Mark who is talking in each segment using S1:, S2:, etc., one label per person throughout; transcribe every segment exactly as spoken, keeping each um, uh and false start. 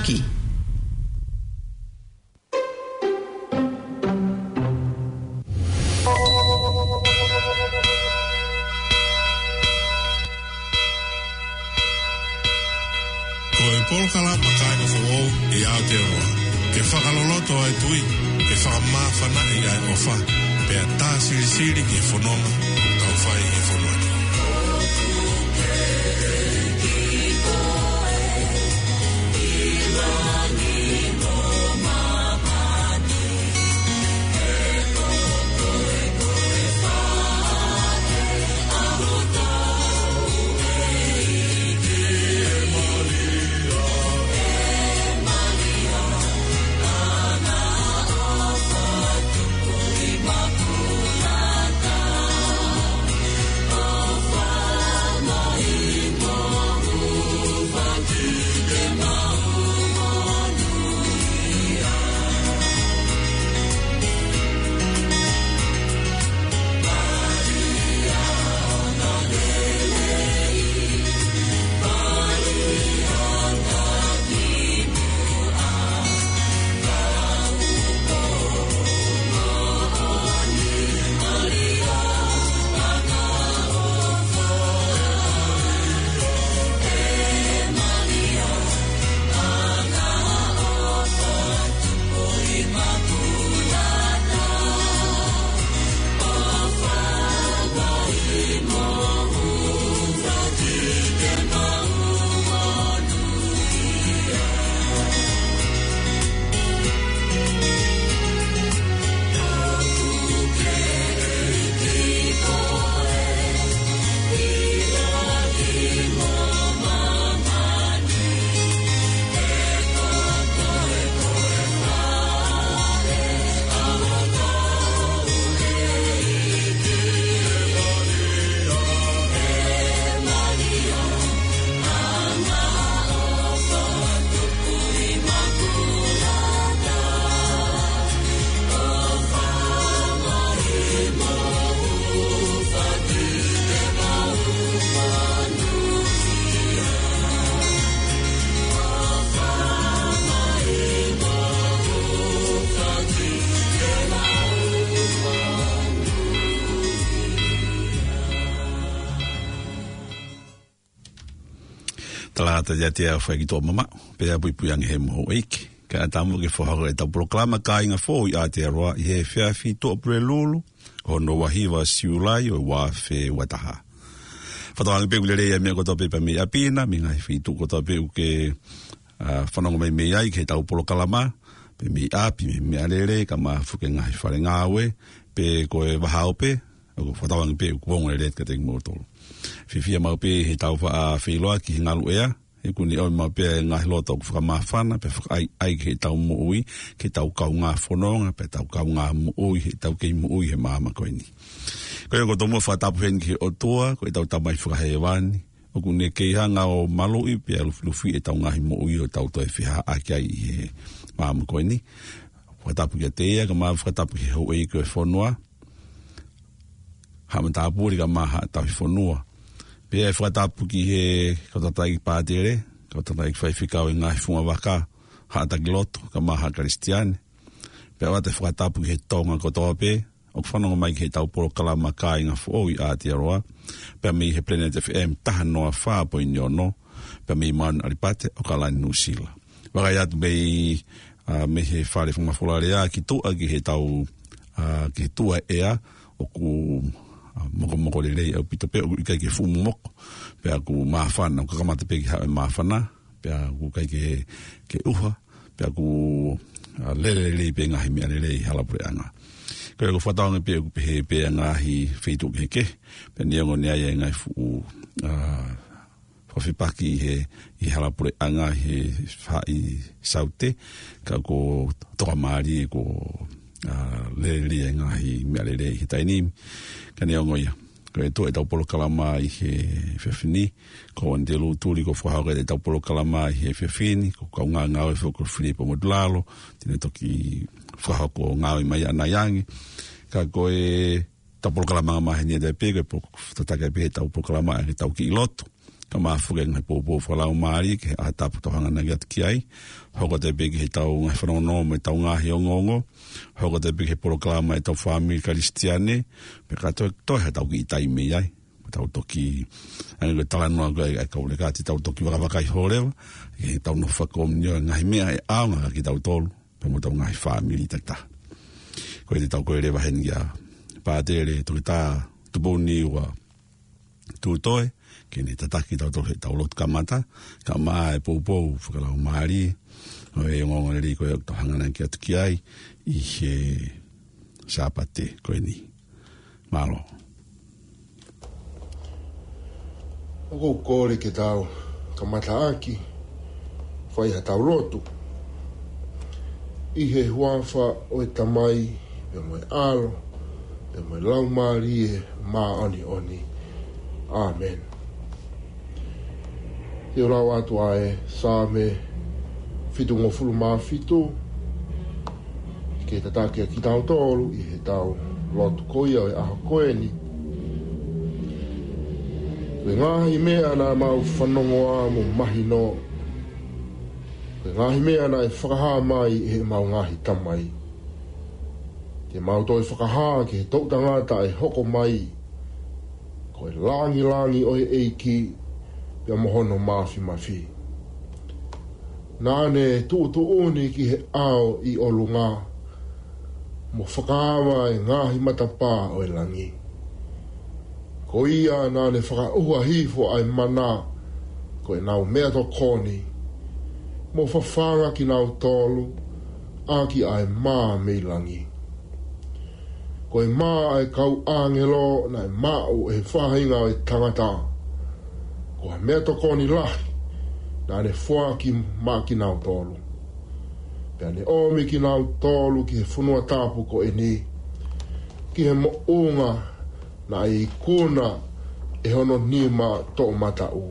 S1: Taki.
S2: Polkala makaina fo i Aotearoa. Ke whakaloloto ai tui, ke whakamāwhana i ai ofa. Pea tā siri siri ke whanonga, tau whai e whanonga.
S3: Talata ya te awha ki tō mama, pēr pui pui angi he moho eiki. Ka tamu ke whaharo e tau proklama ka inga fō i Aotearoa i he whiawhi tō apure lulu, ko no wahiwa siulai o wawhe wataha. Whatawangi pēku le rea mea koto pepa me apina, mi ngai whitu koto pēku ke whanonga mai mei ai ke tau proklama, pe me api me mea lere, ka maa whuke ngai whare ngāwe, pe koe wahaupe, o whatawangi pēku kuonga le ret ka teki mōtoro. Whiwhia mau pē he tau wha a whiloa ki he ngalu ea, he kuni au mau pē ngahi lota o whakamāwhana, pe whakai ai ke tau muui, ke tau kau ngā whanonga, pe tau kau ngā muui, he tau kei muui he māma koe ni. Koe ko tomo whatapu hen ki o toa, koe tau tamai whakahe wani, o kune kei hanga o maloi, pe alufi e tau ngahi muui o tau toi whiha aki ai he māma koe ni. Whatapu kia teia, ka maa whatapu ki hau ei koe whanua, hamatapuri ka maha tau hi whanua. Pea e whatapu ki he kautatai pātere, kautatai whaiwhikau e ngahi whunga waka, haataki loto, ka maha karistiane. Pea wate whatapu ki he tonga kotoa pe, o whanonga mai ki he tau poro kalama ka inga who i Aotearoa. Pea mi he Planet F M taha noa whāpo i niono, pea mi man aripate o kalani nusila. Wakai atu mei uh, me he whare whangawholarea ki tua ki he tau, uh, ki he tua ea, o ku moko moko le rei au pito pe o kai ke fumu moko pe aku mafana ko kamata pe ha mafana pe aku kai ke ke uha pe aku le le le pe ngahi me le rei hala pre anga ko ko fatanga pe pe pe ngahi fitu ke ke pe niongo ne ai ngai fu a fofi paki he i hala pre anga he fa i saute ka ko to mari ko Uh, le le ngahi me le le hitaini kane ongoia ko e to e tau polo kalama i he fefini ko ande lu tuli ko fahau e tau polo kalama i he fefini ko ka nga nga e fo ko Filipo Modlalo tine toki fahau ko nga i mai ana yangi ka ko e tau polo kalama ma he ne de pege po tataka pe tau polo kalama e tau ki loto ka mafuke ngai popo whalau maari ke a tapu tohanga na giat ki ai hoko te peki he tau ngai whanono me tau ngahi o ngongo hoko te peki he proklama e tau whamiri karistiane pe kato toi he tau ki i tai mei ai tau toki ane koe talanua koe e kaule kāti tau toki wakawakai horewa e tau no whakom nio ngahi mea e aonga ki tau tolu pe mo tau ngahi whamiri takta koe te tau koe rewa hen kia pātere toki tā tuponi ua tūtoe kene tataki tau tau he tau lotu kamata ka maa e poupou whakalau maari o e ngongo neri koe tau hangana ki atu ki ai i he sāpate koe ni malo
S1: o kore ke tau kamata aki whai ha tau lotu i he huafa o e tamai pe moe alo pe moe lau maari e maa oni oni amen. Te rau atu ae sā me fitu ngofulu maa fitu ke tatake ki tau tolu i he tau lotu koia o e aha koeni we ngahi mea na mau whanongoa mo mahi no we ngahi mea na e whakaha mai e he mau ngahi tamai te mau toi whakaha ke he tau tangata e hoko mai ko e langi langi o e eiki pia mohono mafi mafi. Nāne tu tu uni ki he ao i olunga mo whakaawa e ngahi matapā o e langi. Ko ia nāne whakauha hifo ai mana ko e nau mea to koni mo whawhanga ki nau tolu a ki ai mā mei langi. Ko e mā ai kau angelo na e māu e whahinga o e tangata. Ko e mea to koni lahi na ne fua ki mā ki nau tolu. Pea ne omi ki nau tolu ki he whunua tāpu ko e ni. Ki he mo unga na e kuna e hono nima tō mata u.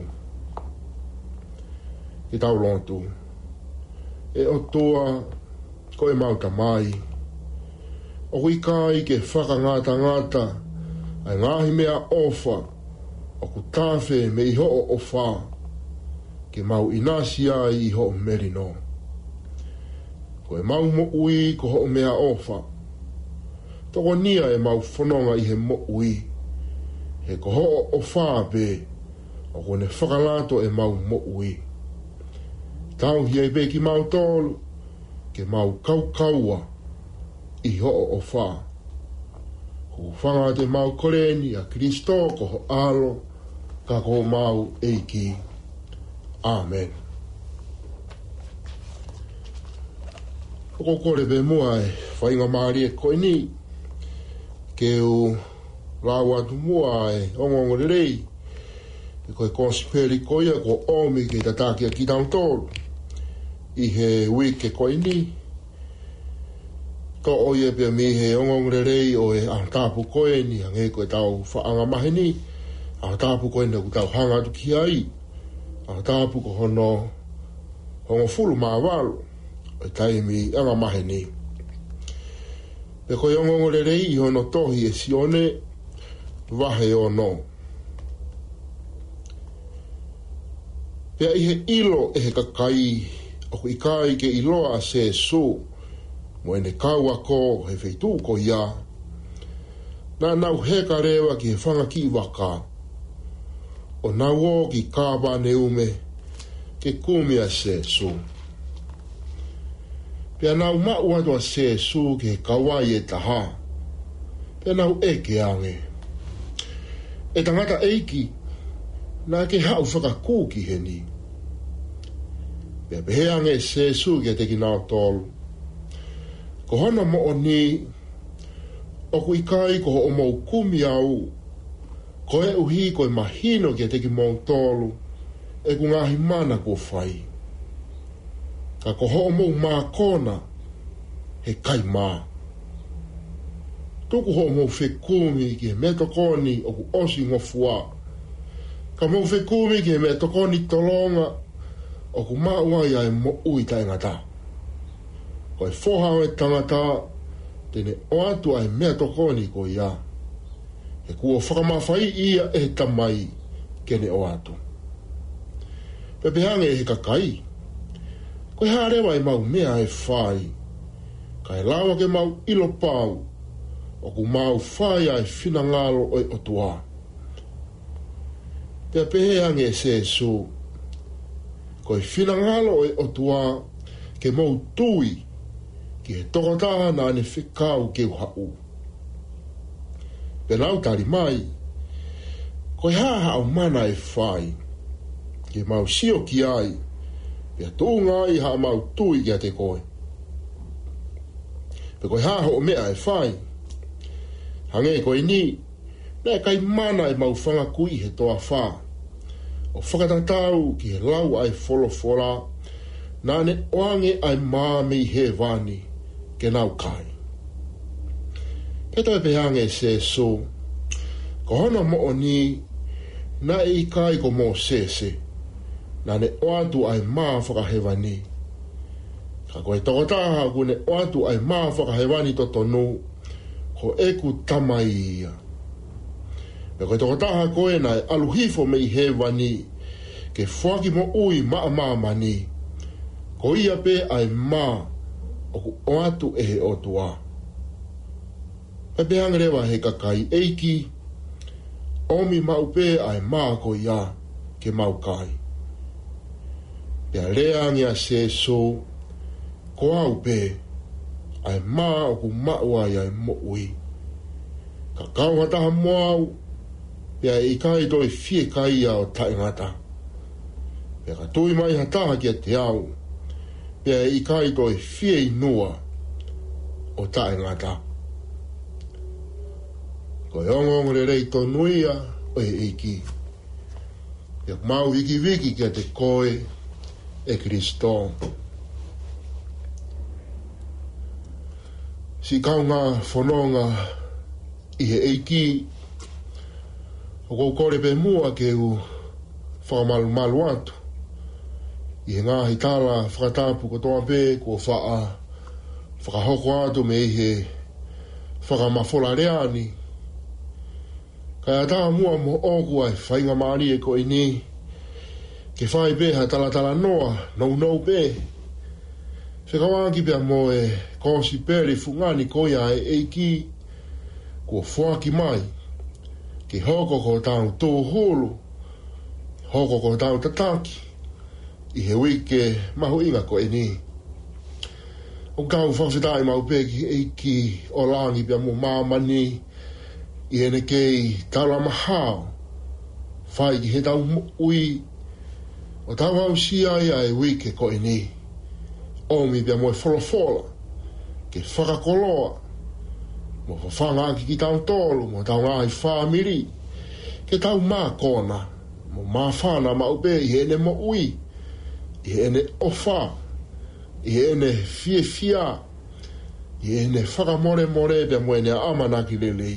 S1: Ki tau lontu. E o toa ko e mauta mai. O kui kai ke whaka ngata ngata ai ngahi mea ofa o ku tāwhe me iho o ofa ke mau inasi ai iho o merino. Ko e mau mo ui ko ho mea ofa. Toko nia e mau whanonga i he mo ui. He ko ho o ofa pe o ko ne whakalato e mau mo ui. Tau hi e pe ki mau tolu ke mau kau kaua i ho o ofa. Ko whanga te mau koreni a Kristo ko ho alo ka ko mau eiki. Amen. Ko kore be mua e whainga maari e koe ni ke u rau atu mua e ongongo rei e koe konsiperi koia ko omi ke tataki a ki tau tolu i he wike koe ni ko oie pia mi he ongongo rei o e a tāpu koe ni a nge koe tau whaanga mahe ni a tāpu koe ni ku tau hanga atu ki ai a tāpu ko hono hongo fulu maa walu e taimi anga mahe ni. Pe koe ongongo rei i hono tohi e sione wahe o no. Pea i he ilo e he kakai o ku ikai ke iloa se su mo ene kaua ko he feitu ko ia. Na nau heka rewa ki he whanga ki waka. O nau o ki kāpa ne ume ke kumia se su. Pea nau mau atua se su ke kawai e taha. Pea nau eke ange. E tangata eiki, na ke hau whakaku ki he ni. Pea pehe ange se su ke teki nau tolu. Ko hana mo o ni, o ku ikai ko o mau kumi au, ko e uhi ko e mahino ke teki mau tolu, e ku ngahi mana ko whai. Ka ko ho mo ma kona he kai ma. Tuku ho mo fe kumi ki me to koni o ku osi ngofua. Ka mo fe kumi ki me to koni tolonga o ku ma wai ai mo ui tai ngata. Ko e foha o e tangata tene o atu ai me to koni ko ia. E ku o whakamawhai ia e tamai kene o atu. Pepehange he kakai. Koe harewa e mau mea e whai. Ka e lawa ke mau ilo pau. O ku mau whai ai whina ngalo o e otua. Pepehange e se su. Koe whina ngalo o e otua ke mau tui. Ki he tokotaha na ane whikau ke uhau. Penau tari mai. Koe haha au mana e whai. Ke mau sio ki ai. Pea tūnga ai ha mau tui ki a te koe. Pe koe haha o mea e whai. Hange koe ni. Nē kai mana e mau whanga kui he toa whā. O whakatatau ki he lau ai wholofora. Nāne oange ai māmi he wani. Ke nau kai. Peto e pehange se so. Ko hona mo o ni. Na e kai ko mo se se. Nāne oatu ai mā whakahewani. Ka koe tokotaha kune oatu ai mā whakahewani to tonu. Ko eku tamai ia. Me koe tokotaha koe na e aluhifo mei hewani. Ke whaki mo ui maa maa mani. Ko ia pe ai mā. Oku oatu e he otua. Pepe hangarewa he kakai eiki. Omi mau pe ai mā ko ia. Ke mau kai. Pea lea ngia se so. Ko au pe. Ai mā oku maua ia e mo ui. Ka kau hataha moau. Pea i kai toi fie kai ia o tae ngata. Pea ka tui mai hataha kia te au. Pea i kai toi fie inua o tae ngata. Ko yongong re rei to nuia o e eiki. Pea mau wiki wiki kia te koe e Kristo. Si kaunga whanonga i he eiki. O kou kore pe mua ke u whakamalu malu atu. I he ngā hitala whakatapu ko toa pē ko whaa whakahoko atu me i he whakamafola reani. Kai ata mua mo oku ai whainga maari e ko ini. Ke whai pē ha tala tala noa, nou nou pē. Whekawangi pia mo e konsi pēri fungani koia e eiki ko whaki mai. Ke hoko ko tau tō holo, hoko ko tau tataki. I he wike mahu inga ko e ni. O kau whawhitai mau peki eiki o langi pia mo mamani. I ene kei taula mahao. Whai ki he tau ui. O tau hau si ai ai wike ko e ni. Omi pia mo e wholofola. Ke whakakoloa. Mo whawhanga ki ki tau tolu. Mo tau ngai whamiri. Ke tau mā kona. Mo mā whana mau pe i ene mo ui. I ene ofa, i ene fie fia, i ene whakamore more pe mo ene amanaki lelei.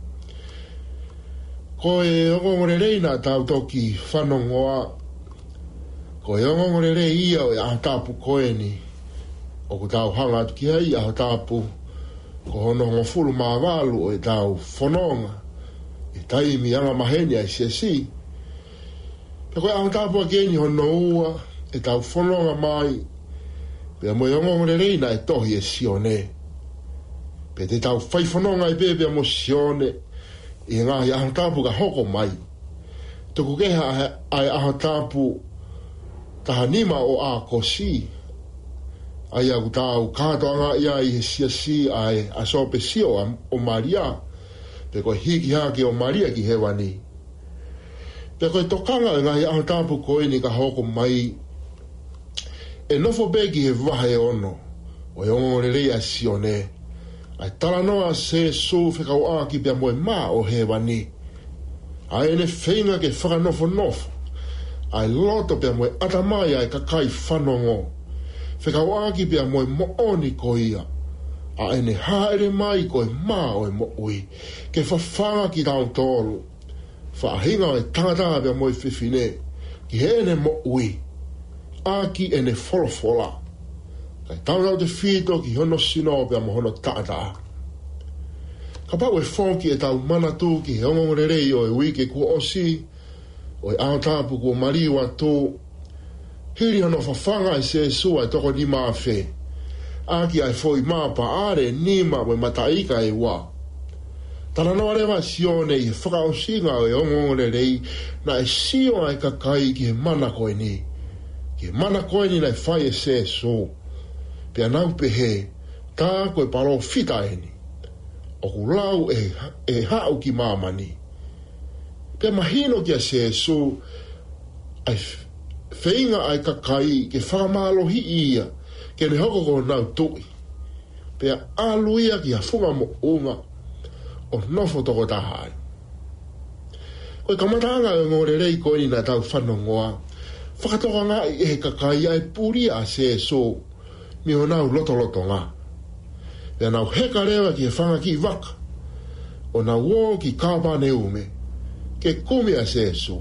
S1: Ko e ongongore reina tau toki whanongoa, ko e ongongore rei ia o e ahatapu koeni, o ku tau hanga atu ki hei ahatapu, ko hono hongo fulu maawalu o e tau whanonga, e taimi anga maheni ai siasi. Pe koe ahatapu a keni hono ua, e tau whanonga mai, pea mo iongongore reina e tohi e sione. Pe te tau whai whanonga e pepea mo sione, i ngahi ahatapu ka hoko mai. Tuku keha ai ahatapu taha nima o a kosi. Ai au tau katoanga ia i he siasi ai asope sio o Maria. Pe koe hiki haki o Maria ki hewani. Pe koe tokanga e ngahi ahatapu koe ni ka hoko mai. E nofo begi he wahe ono, o e ongore rei a sione. Ai talanoa se so whikau aki pia moe mā o he wani. Ai ene whainga ke whakanofo nofo. Ai loto pia moe atamai ai kakai whanongo. Whikau aki pia moe mooni ko ia. A ene haere mai ko e mā o e mo ui. Ke whawhanga ki tau tolu. Whahinga e tangata pia moe whiwhine. Ki he ene mo ui. Aki ene wholofola. Kai tau tau te whito ki hono sino pia mo hono taata. Ka pau e whonki e tau manatu ki he ongongorerei o e wike kua osi, o e aotapu kua mariwa tō, Hiri ano whawhanga e se sua e toko ni maa whe. Aki ai foi maa pa are nima me mataika e wā. Tana no rewa sione i whakaosinga o e ongongore rei na e sio ai kakai ki he mana koe ni. Ki he mana koe ni na e whai e se so. Pea nau pehe, tā koe paro fita e ni. O ku lau e, e hau ki mamani. Pea mahino ki a se so, ai whainga ai kakai ke whakamalo hi ia, ke ne hoko ko nau tui. Pea aluia ki a funga mo unga, o nofo toko tahai. Koe kamatanga e ngore rei koe ni na tau whanongoa, whakatoka ngā i e kakai ai puri a se so, mi o nau loto loto ngā. Pea nau heka rewa ki e whanga ki waka, o nau wō ki kāpane ume, ke kumi a se so.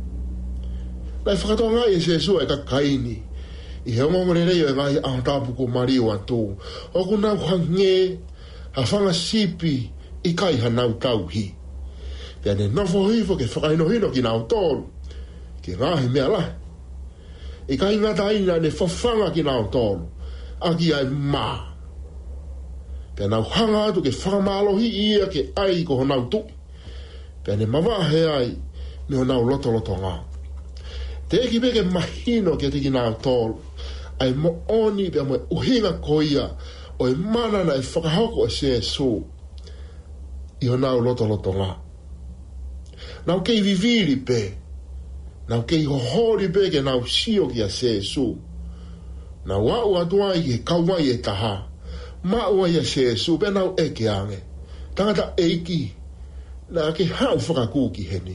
S1: Nai whakatoa ngā i e se so e kakai ni, i he ngore rei o e ngai ahatapu ko mariu atu, o ku nau hange, ha whanga sipi, i kai hanau tau hi. Pea ne nofo hifo ke whakaino hino ki nau tolu, ki ngahi mea lai. I kai ngata ina ne whawhanga ki nau tolu, a ki ai maa. Pea nau hanga atu ke whakamalo hi ia ke ai ko honau tu. Pea ne mawahe ai, me honau loto loto ngā. Te eki peke mahino ke tiki nau tolu, ai mo oni pea mo uhinga koia, o e mana na e whakahoko e se so. I o nau loto loto ngā. Nau kei viviri pe, nau kei hohori pe ke nau sio ki a se su. Nau au atuai ke kauai e taha, mau ai a se su pe nau eke ange. Tangata eiki, na ke hau whakakuki heni.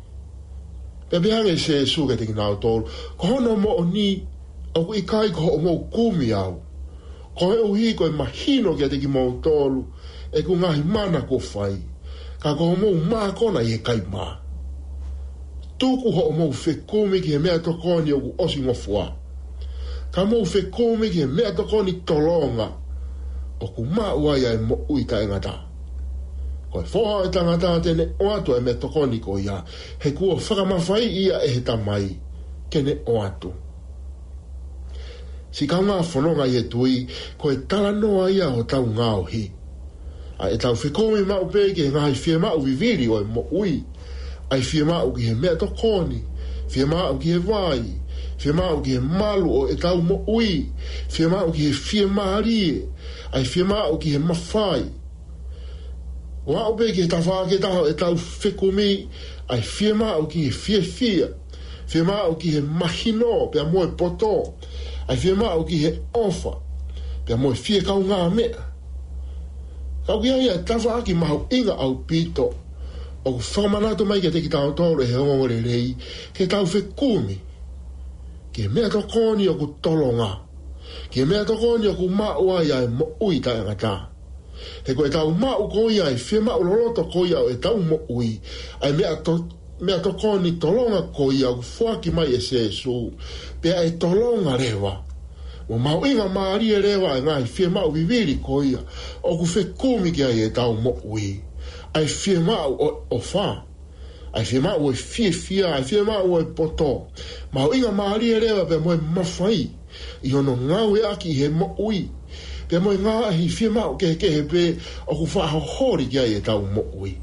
S1: Pe behange se su ke tiki nau tolu, ko hono mo o ni, au i kai ko o mo kumi au. Ko he uhi ko e mahino ke tiki mo tolu, e ku ngahi mana ko whai, ka ko mou maa kona i e kai maa. Tuku ho mou whekumi ki he mea tokoni o ku osi ngofua. Ka mou whekumi ki he mea tokoni tolonga, o ku maa uai ai mo ui ka engata. Ko e whoha e tangata tene o atu e mea tokoni ko ia, he kua whakamawhai ia e he tamai, kene o atu. Si ka ngā whanonga i e tui, ko e tala noa ia o tau ngāo hi. A e tau whekome mau pe ki he ngahi whia mau viviri o e mo ui. Ai whia mau ki he mea tokoni, whia mau ki he vai, whia mau ki he malu o e tau mo ui, whia mau ki he whia maarie, ai whia mau ki he mawhai. O au pe ki he tawhake taho e tau whekome, ai whia mau ki he whia whia, whia mau ki he mahino, pia moe poto, ai whia mau ki he ofa, pia moe whia kau ngā mea. Kau kia ia tawa aki mahu inga au pito, o ku whakamanato mai ke teki tau tōre he ongore rei, ke tau whekumi. Ke mea tokoni o ku tolonga, ke mea tokoni o ku maua ia e mo ui ta ngata. He koe tau mau koia e whia mau loloto koia o e tau mo ui, ai mea, to, mea tokoni tolonga koia o ku whaki mai e se su, pea e tolonga rewa. Mo mau inga maari e rewa e ngai whia mau viviri koia, o ku whekumi ki ai e tau mo ui. Ai whia mau o, o wha. Ai whia mau o e whia whia, ai whia mau o e poto. Mau inga maari e rewa pe moe mawhai, i ono ngau e aki he mo ui. Pe moe ngā hi whia mau ke ke he pe, o ku wha hori ki ai e tau mo ui.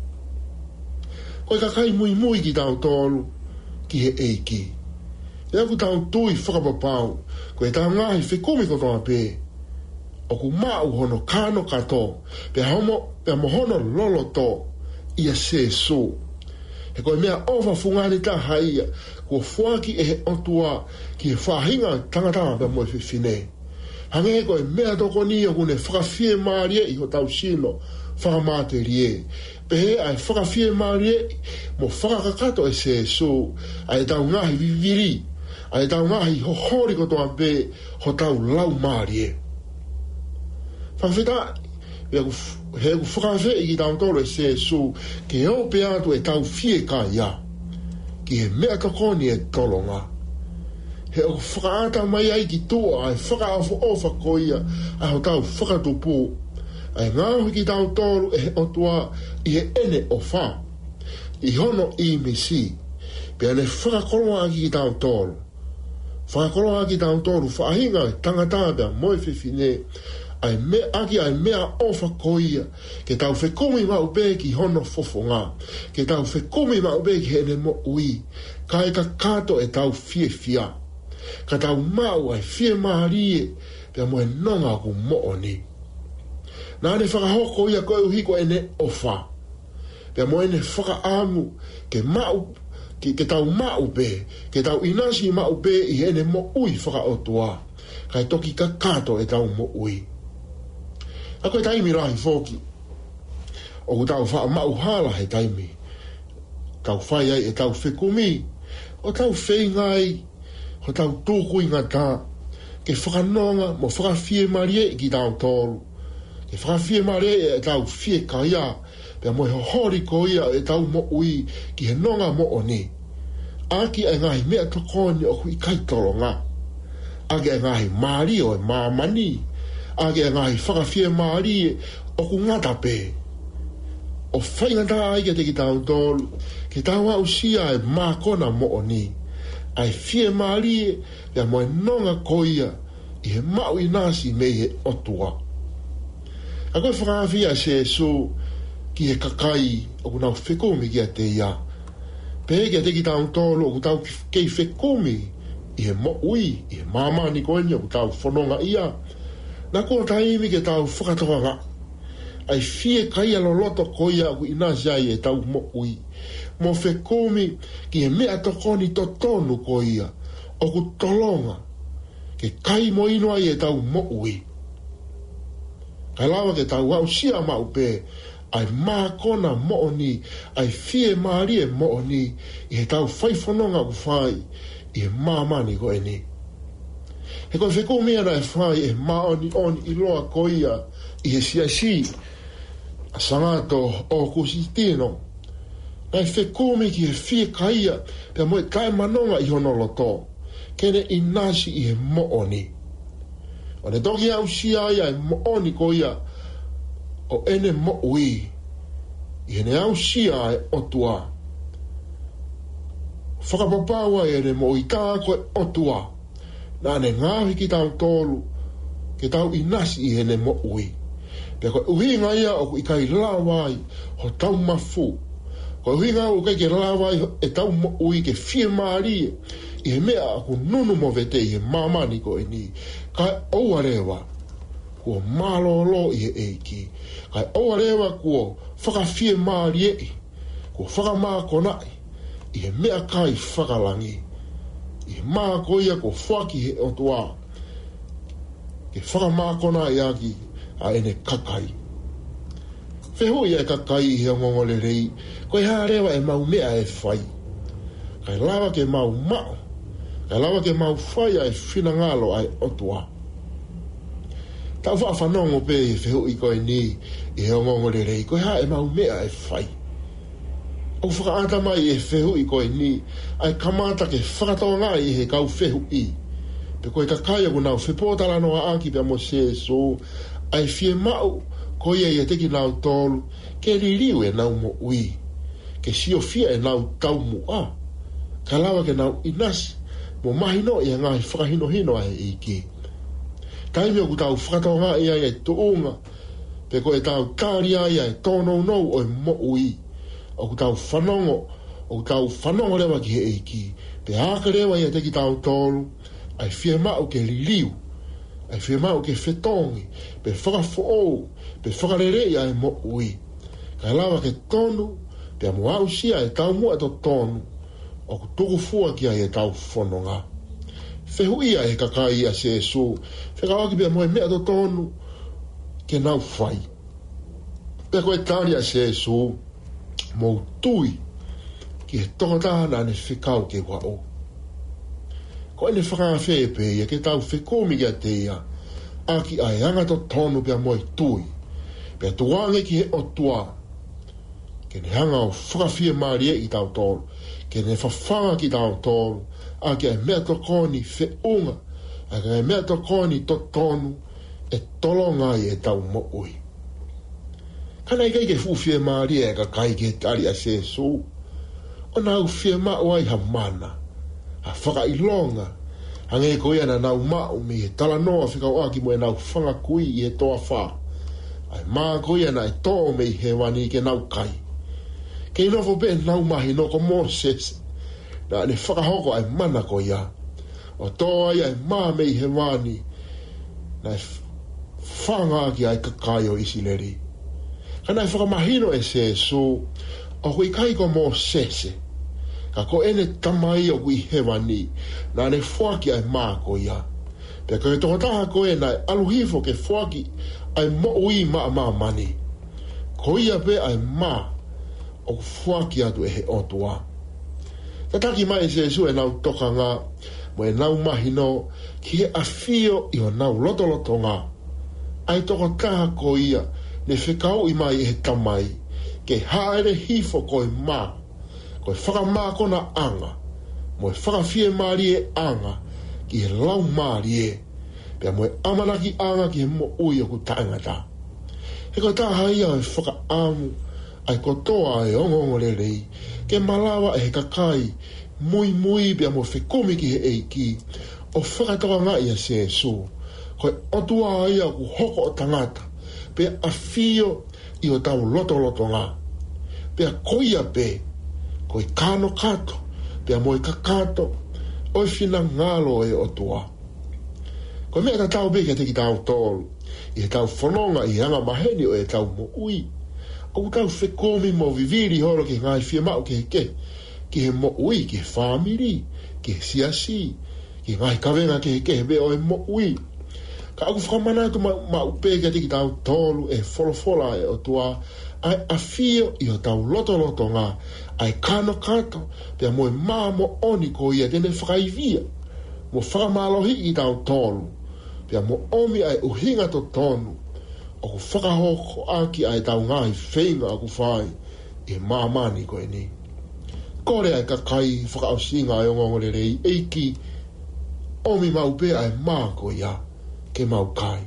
S1: Koe kakai mui mui ki tau tolu, ki he eiki. E aku tau tui whakapapau, ko e tau ngahi whekumi ko toa pē. O ku mau hono kano kato, pe homo, pe mohono lolo to, ia se so. He koe mea ofa fungani ta haia, kua whaki e he otua, ki he whahinga tangatanga pe moe whiwhine. Hange he koe mea toko ni o kune whakawhie maarie i ho tau sino, whakamate rie. Pe he ai whakawhie maarie, mo whakakakato e se so, ai tau ngahi viviri, ai tau ngahi ho hori ko toa pe ho tau lau maarie. Whakawhita, he ku whakawhi i ki tau toro e se su, ke o pe atu e tau fie ka ia, ki he mea tokoni e tolonga. He o whakaata mai ai ki tua, ai whakaafu ofa koia, ai ho tau whakatupu, ai ngāhui ki tau toro e he otua i he ene o wha, i hono i misi, pe ane whakakoloa ki tau toro. whakakoloa ki tau tōru whaahinga e tangata pia moe whiwhine ai me aki ai mea ofa koia ke tau whekumi mau be ki hono fofonga ke tau whekumi mau be ki hene mo ui ka e ka kato e tau fie fia ka tau mau ai fie maharie pia moe nonga ku mooni na ne whakahoko ia koe uhiko ene ofa pia moe ne whakaamu ke mau Ke, ke tau mau be, ke tau inasi mau be i hene mo ui whakaotua. Kai toki ka kato e tau mo ui. A koe taimi rahi fōki. O ku tau wha mau hala he taimi. Tau whai ai e tau whekumi. O tau whengai. O tau tūkui ngā tā. Ke whakanonga mo whakawhie marie ki tau tōru. Ke whakawhie marie e tau whie kaia. Pea moe ho hori ko ia e tau mo ui ki he nonga mo o ni. Aki e ngahi mea tokoni o hui kaitoronga. Aki e ngahi maari o e maamani. Aki e ngahi whakawhie maari e o ku ngata pe. O whaingata ai ke te ki tau tolu. Ke tau au sia e mākona mo o ni. Ai whie maari e pea moe nonga ko ia i he mau i nasi me he otua. A koe whakawhia se so ki he kakai o ku nau whekumi ki a te ia. Pehe ki a te ki tau tōlo o ku tau kei whekumi i he mo ui, i he mamani koenia o ku tau whanonga ia. Nā kua taimi ki tau whakatoanga. Ai fie kai alo loto koia o ku inasi ai e tau mo ui. Mo whekumi ki he mea tokoni to tonu koia o ku tolonga. Ke kai mo ino ai e tau mo ui. Kai lawa ke tau au sia mau pe ai mākona mooni, ai fie maarie mooni, i he tau whaifononga ku whai, i he māmani ko e ni. He koe wheko mea na e whai e maoni oni i loa koia, i he siasi, a sangato o kusi tino. Nai wheko me ki he fie kaia, pia moe kai manonga i honoloto, kene i nasi i he mooni. O ne toki au sia ia e mooni koia, o ene mo ui i hene au sia e otua whakapapaua e ene mo i tā koe otua na ane ngāhi ki tau tōlu ke tau inasi i hene mo ui pe koe uhinga ia o i kai lawai ho tau mafu koe uhinga o kai ke lawai e tau mo ui ke fie maari i he mea aku nunu mo vete i he mamani ko e ni kai ouarewa kua malolo i he eiki kai oa rewa kua whakawhie maari e, kua whakamākonai, i he mea kai whakalangi, i he mākoia kua whaki he otua, ke whakamākonai aki a ene kakai. Whehui e kakai i he ngongole rei, koe hā rewa e mau mea e whai, kai lawa ke mau mao, kai lawa ke mau whai ai whinangalo ai otua. Tau wha whanongo pe e whehui koe ni i he ngongore rei, koe ha e mau mea e whai. O whakaata mai e whehui koe ni, ai kamata ke whakatoa ngai i he kau whehui. Pe koe ka kai aku nau whepotala noa aki pia mo se so, ai fie mau koe e e teki nau tolu, ke ririu e nau mo ui, ke sio fia e nau tau mua, ka lawa ke nau inasi, mo mahino i a ngai whakahino hino a he iki. Taimi o ku tau whakatoa ia e tuunga, pe ko e tau tāri ia e tōnou nou o e mo ui. O ku tau whanongo, o ku tau whanongo rewa ki he eiki, pe haka rewa ia te ki tau tōru, ai whia mau ke liliu, ai whia mau ke whetongi, pe whakafo pe whakarere ia e mo ui. Kai lawa ke tonu, pe amu au sia e tau mua to tonu, o ku tuku fua ki ai e tau whanonga. Whehu ia he kakai ia se so, whekawaki pia moe mea to tonu, ke nau whai. Pea koe tāria se so, mou tui, ki he tokotana ane whekau ke wao. Ko ene whakawhe e pe, ia ke tau whekomi kia te ia, aki ai anga to tonu pia moe tui, pea tuange ki he otua, ke ne hanga o whakawhia marie i tau tolu, ke ne whawhanga ki tau tolu, aki ai mea to koni wheunga, aki ai mea to koni to tonu, e tolonga i e tau mo ui. Kana i kai ke fuwhia maari e ka kai ke tari a se so, o nau whia mao ai ha mana, ha whakailonga, Hange ko ia na nau mau mi he tala noa whika o aki mo e nau whanga kui i he toa wha. Ai maa ko ia na e tō me i he wani ke nau kai. Kei nofo pe nau mahi no ko Moses. Na ne whakahoko ai mana ko ia. O tō ai ai maa me i he wani. Na e whanga aki ai kakai o Isileri. Kana e whakamahino e se so. O hui kai ko Moses. Ka ko ene tamai o kui he wani. Na ne whaki ai maa ko ia. Pea koe toko taha ko e na aluhifo ke whaki ai mo ui maa maa mani. Ko ia pe ai maa o whaki atu e he otua. Tataki mai se su e nau toka ngā, mo e nau mahino ki he awhio i o nau loto loto ngā. Ai toko taha ko ia ne whekau i mai e he tamai, ke haere hifo ko e maa, ko e whakamā kona anga, mo e whakawhie maari e anga, ki he lau maari e, pia mo e amanaki anga ki he mo ui o ku taingata. He ko taha ia e whaka amu, ai kotoa e ongongo le rei, ke malawa e he kakai, mui mui pia mo whekumi ki he eiki, o whakatoka ngā ia se so, ko e otua ia ku hoko o tangata, pia a fio i o tau loto loto ngā, pia koia pe, ko e kano kato, pia mo e kakato, o e whina ngalo e otua. Ko mea ta tau pe ke te ki tau tolu, i he tau whanonga i hanga maheni o e tau mo ui, o tau whekomi mo viviri horo ki ngai whia mau ke he ke, ki he mo ui, ki he whamiri, ki he siasi, ki ngai kawenga ke he ke he be o e mo ui. Ka aku whakamana tu ma, ma upe ke te ki tau tolu e wholofola e o tua, ai a fio i o tau loto loto ngā, ai kano kato, pia mo e maa mo oni ko ia tene whakaivia, mo whakamalohi i tau tolu, pia mo omi ai uhinga to tonu, o ku whakahoko aki ai tau ngai whenga aku whai e mamani ko e ni. Kore ai kakai whakausinga ai o ngongore rei eiki omi maupe ai maa ko ia ke mau kai.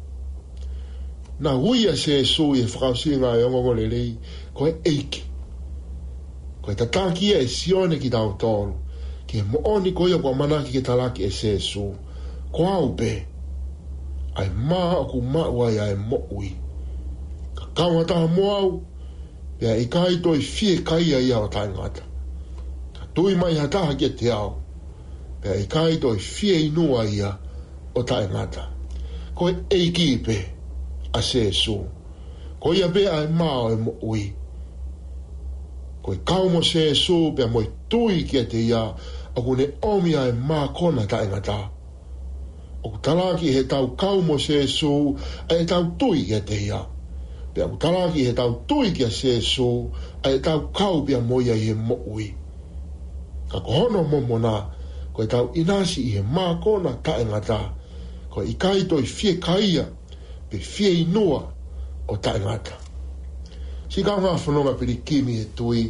S1: Na huia se su e whakausinga ai o ngongore rei ko e eiki. Ko e tataki e sione ki tau tolu ke mo oni ko ia kua manaki ke talaki e se su ko au pe ai maa o ku maua ia e mo'ui. Ka kaunga taha moau, pia i kai toi fie kaia ia o taingata. Ka tui mai hataha ke te au, pia i kai toi fie inua ia o taingata. Ko e eiki pe a se su. Ko ia pe ai maa o e mo'ui. Ko e kau mo se su, pia mo i tui ke te ia, o kune omi ai maa kona taingata. O talaki he tau kau mo se su, a e tau tui ke te ia. Pea o talaki he tau tui ke se su, a e tau kau pia moia i he mo'ui. Ka kohono momona, ko e tau inasi i he mākona taengata, ko i kai toi fie kaia, pe fie inua o taengata. Si kau ngā whanonga piri kimi e tui,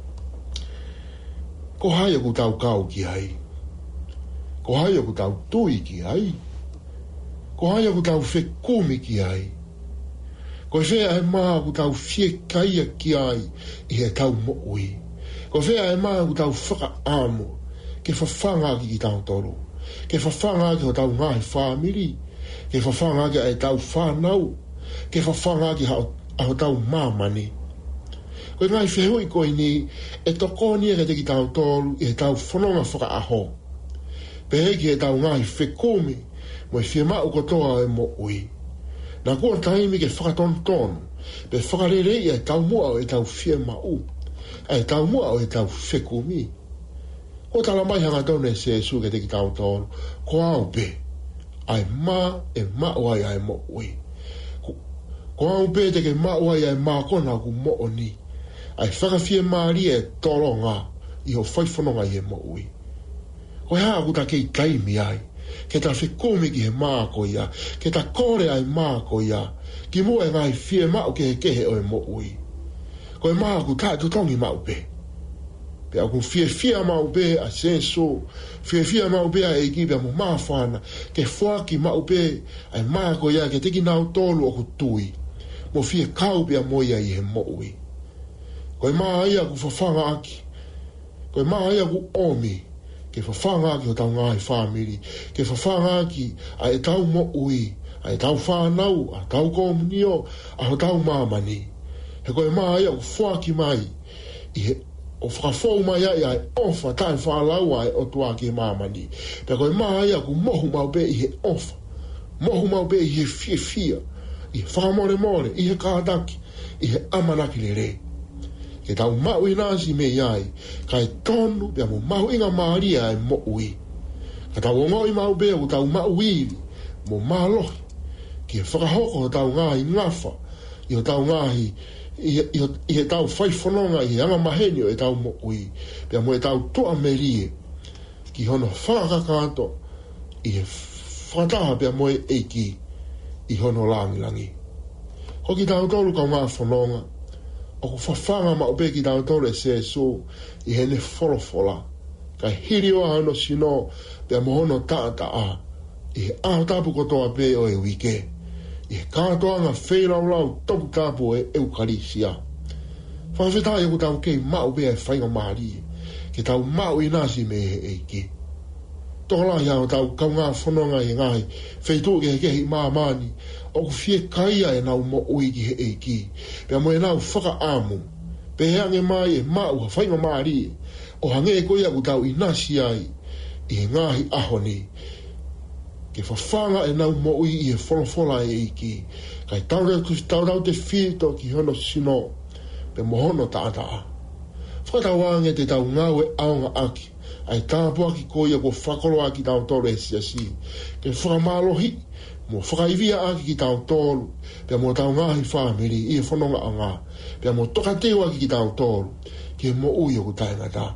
S1: ko hai aku tau kau ki hai. Ko hai aku tau tui ki ai. Ko hai aku tau whekumi ki ai. Ko whea e maa aku tau fie kaia ki ai i he tau mo'ui. Ko whea e maa aku tau whaka amo ke whawhanga ki ki tau toro. Ke whawhanga ki ho tau ngahi whamiri. Ke whawhanga ki ai tau whanau. Ke whawhanga ki ho tau mamani. Ko ngai whehui ko ini e tokoni e ke te ki tau toro i he tau whanonga whaka aho. Pehe ki e tau ngai whekumi, mo e whiamau kotoa e mo ui. Nā kua taimi ke whakatontonu, pe whakarerei e tau mua o e tau whiamau, e tau mua o e tau whekumi. Ko tala mai hanga tone se su ke te ki tau tonu, ko au pe, ai mā e mau ai ai mo ui. Ko au pe te ke mau ai ai mā kona ku mo o ni, ai whakawhie maari e tolo ngā, i ho whaifononga i e mo ui. Ko hea aku ta kei taimi ai, ke ta whekumi ki he māko ia, ke ta kore ai māko ia, ki mua e ngai fie mau ke he kehe o e mo ui. Ko e māku ta tutongi mau pe. Pe aku fie fie mau pe a senso, fie fie mau pe a eiki pe mo mawhana, ke whaki mau pe ai māko ia ke teki nau tolu o ku tui, mo fie kau pe a moia i he mo ui. Ko e maa ia ku whawhanga aki, ko e maa ia ku omi, ke whawhanga ki o tau ngāi whamiri, ke whawhanga ki a e tau mo ui, a e tau whanau, a tau komunio, a ho tau māmani. He koe maa ia o whaki mai, i he o whakafou mai ai ai ofa tai whalau ai o tua ki māmani. Pe koe maa ia ku mohu mau be i he ofa, mohu mau be i he fia fia, i he whamore more, i he kātaki, i he amanaki le re. Ke tau mau i nāsi me iai, kai tonu pia mo mau inga maaria e mo ui. Ka tau ngoi mau be o tau mau iwi, mo mālohi, ki he whakahoko o tau ngāhi ngafa, i o tau ngāhi, i he tau whaifononga, i he anga maheni o e tau mo ui, pia mo e tau toa merie, ki hono whakakato, i he whataha pia mo e eiki, i hono langi langi. Hoki tau tolu kau ngā whanonga, o ku whawhanga ma ope ki tau tole se so i he ne wholofola. Ka hiri o hano sino pia mohono taata a i he aho tapu kotoa pe o e wike. I he kātoanga whērau lau toku tapu e eukarisia. Whawhetai e ku tau kei mau pe e whainga maari ke tau mau i nasi me he eiki. Tola ia o tau kau ngā whanonga i ngai wheitu ke he kehi māmani o ku fie kaia e nau mo ui ki he eiki. Pea mo e nau whaka amu. Pe he ange mai e mau ha whainga maari o hange e koia ku tau i nasi ai i he ngahi ahoni. Ke whawhanga e nau mo ui i he wholofola e eiki. Kai tau rau te whito ki hono sino pe mohono tātaa. Whakatawange te tau ngau e aonga aki. Ai tāpua ki koia ko whakoro aki tau tolu e siasi. Ke whakamalohi, mo whakaivia aki ki tau tolu, pia mo tau ngahi whamiri i e whanonga a ngā, pia mo tokateo aki ki tau tolu, ki mo ui o ku tainga tā.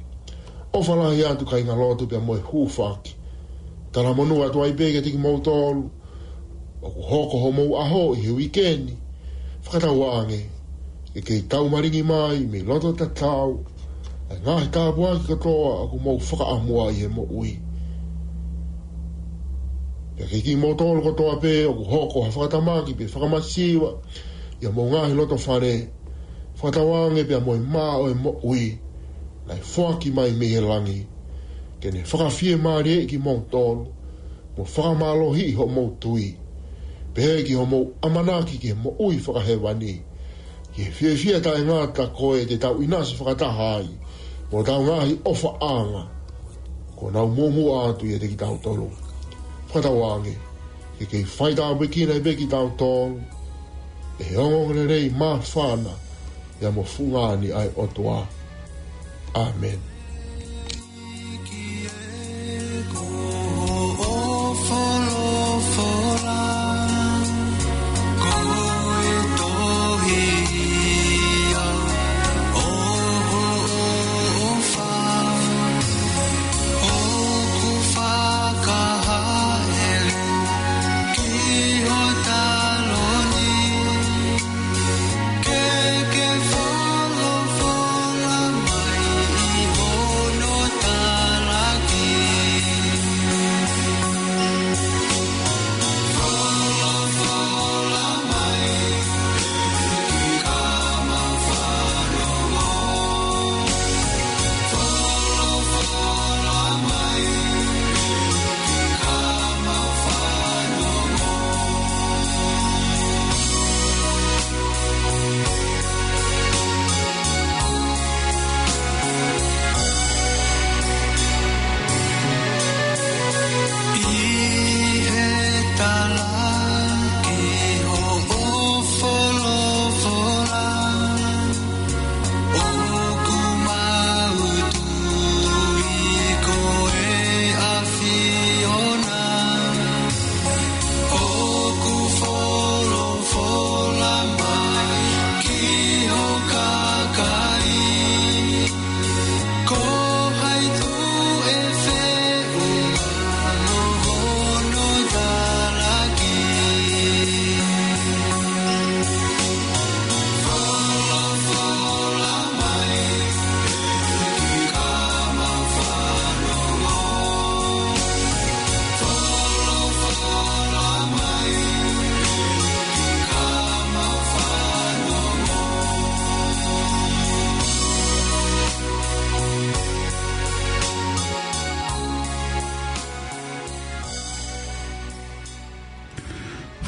S1: O whalahi atu kai ngā lotu pia mo e hūwhaki. Tara monua tu ai peke tiki mou tolu, o ku hoko ho mou aho i he wikeni, whakatau ange, e kei tau maringi mai, me loto ta tau, ngahi tāpua ki katoa aku mau whakaamua i he mo ui. Pea kei ki mo tolu katoa pe o ku hoko ha whakatamaki pe whakamasiwa ia mo ngahi loto whare. Whakatawange pea mo e maa o e mo ui nai whaki mai me he langi. Kene whakawhie maari e ki mo tolu mo whakamalohi i ho mo tui. Pe ki ho mo amanaki ki he mo ui whakahewani. Ki he fie fie ta e ngata koe te tau inasi whakatahai. Mo tau ngahi ofa anga, ko nau momu atu i e te ki tau tolu. Whatawange, ke kei whaita wikina i be ki tau tolu, e he ongongre rei mā whana, ia mo fungani ai otua. Amen.
S4: Follow, follow, my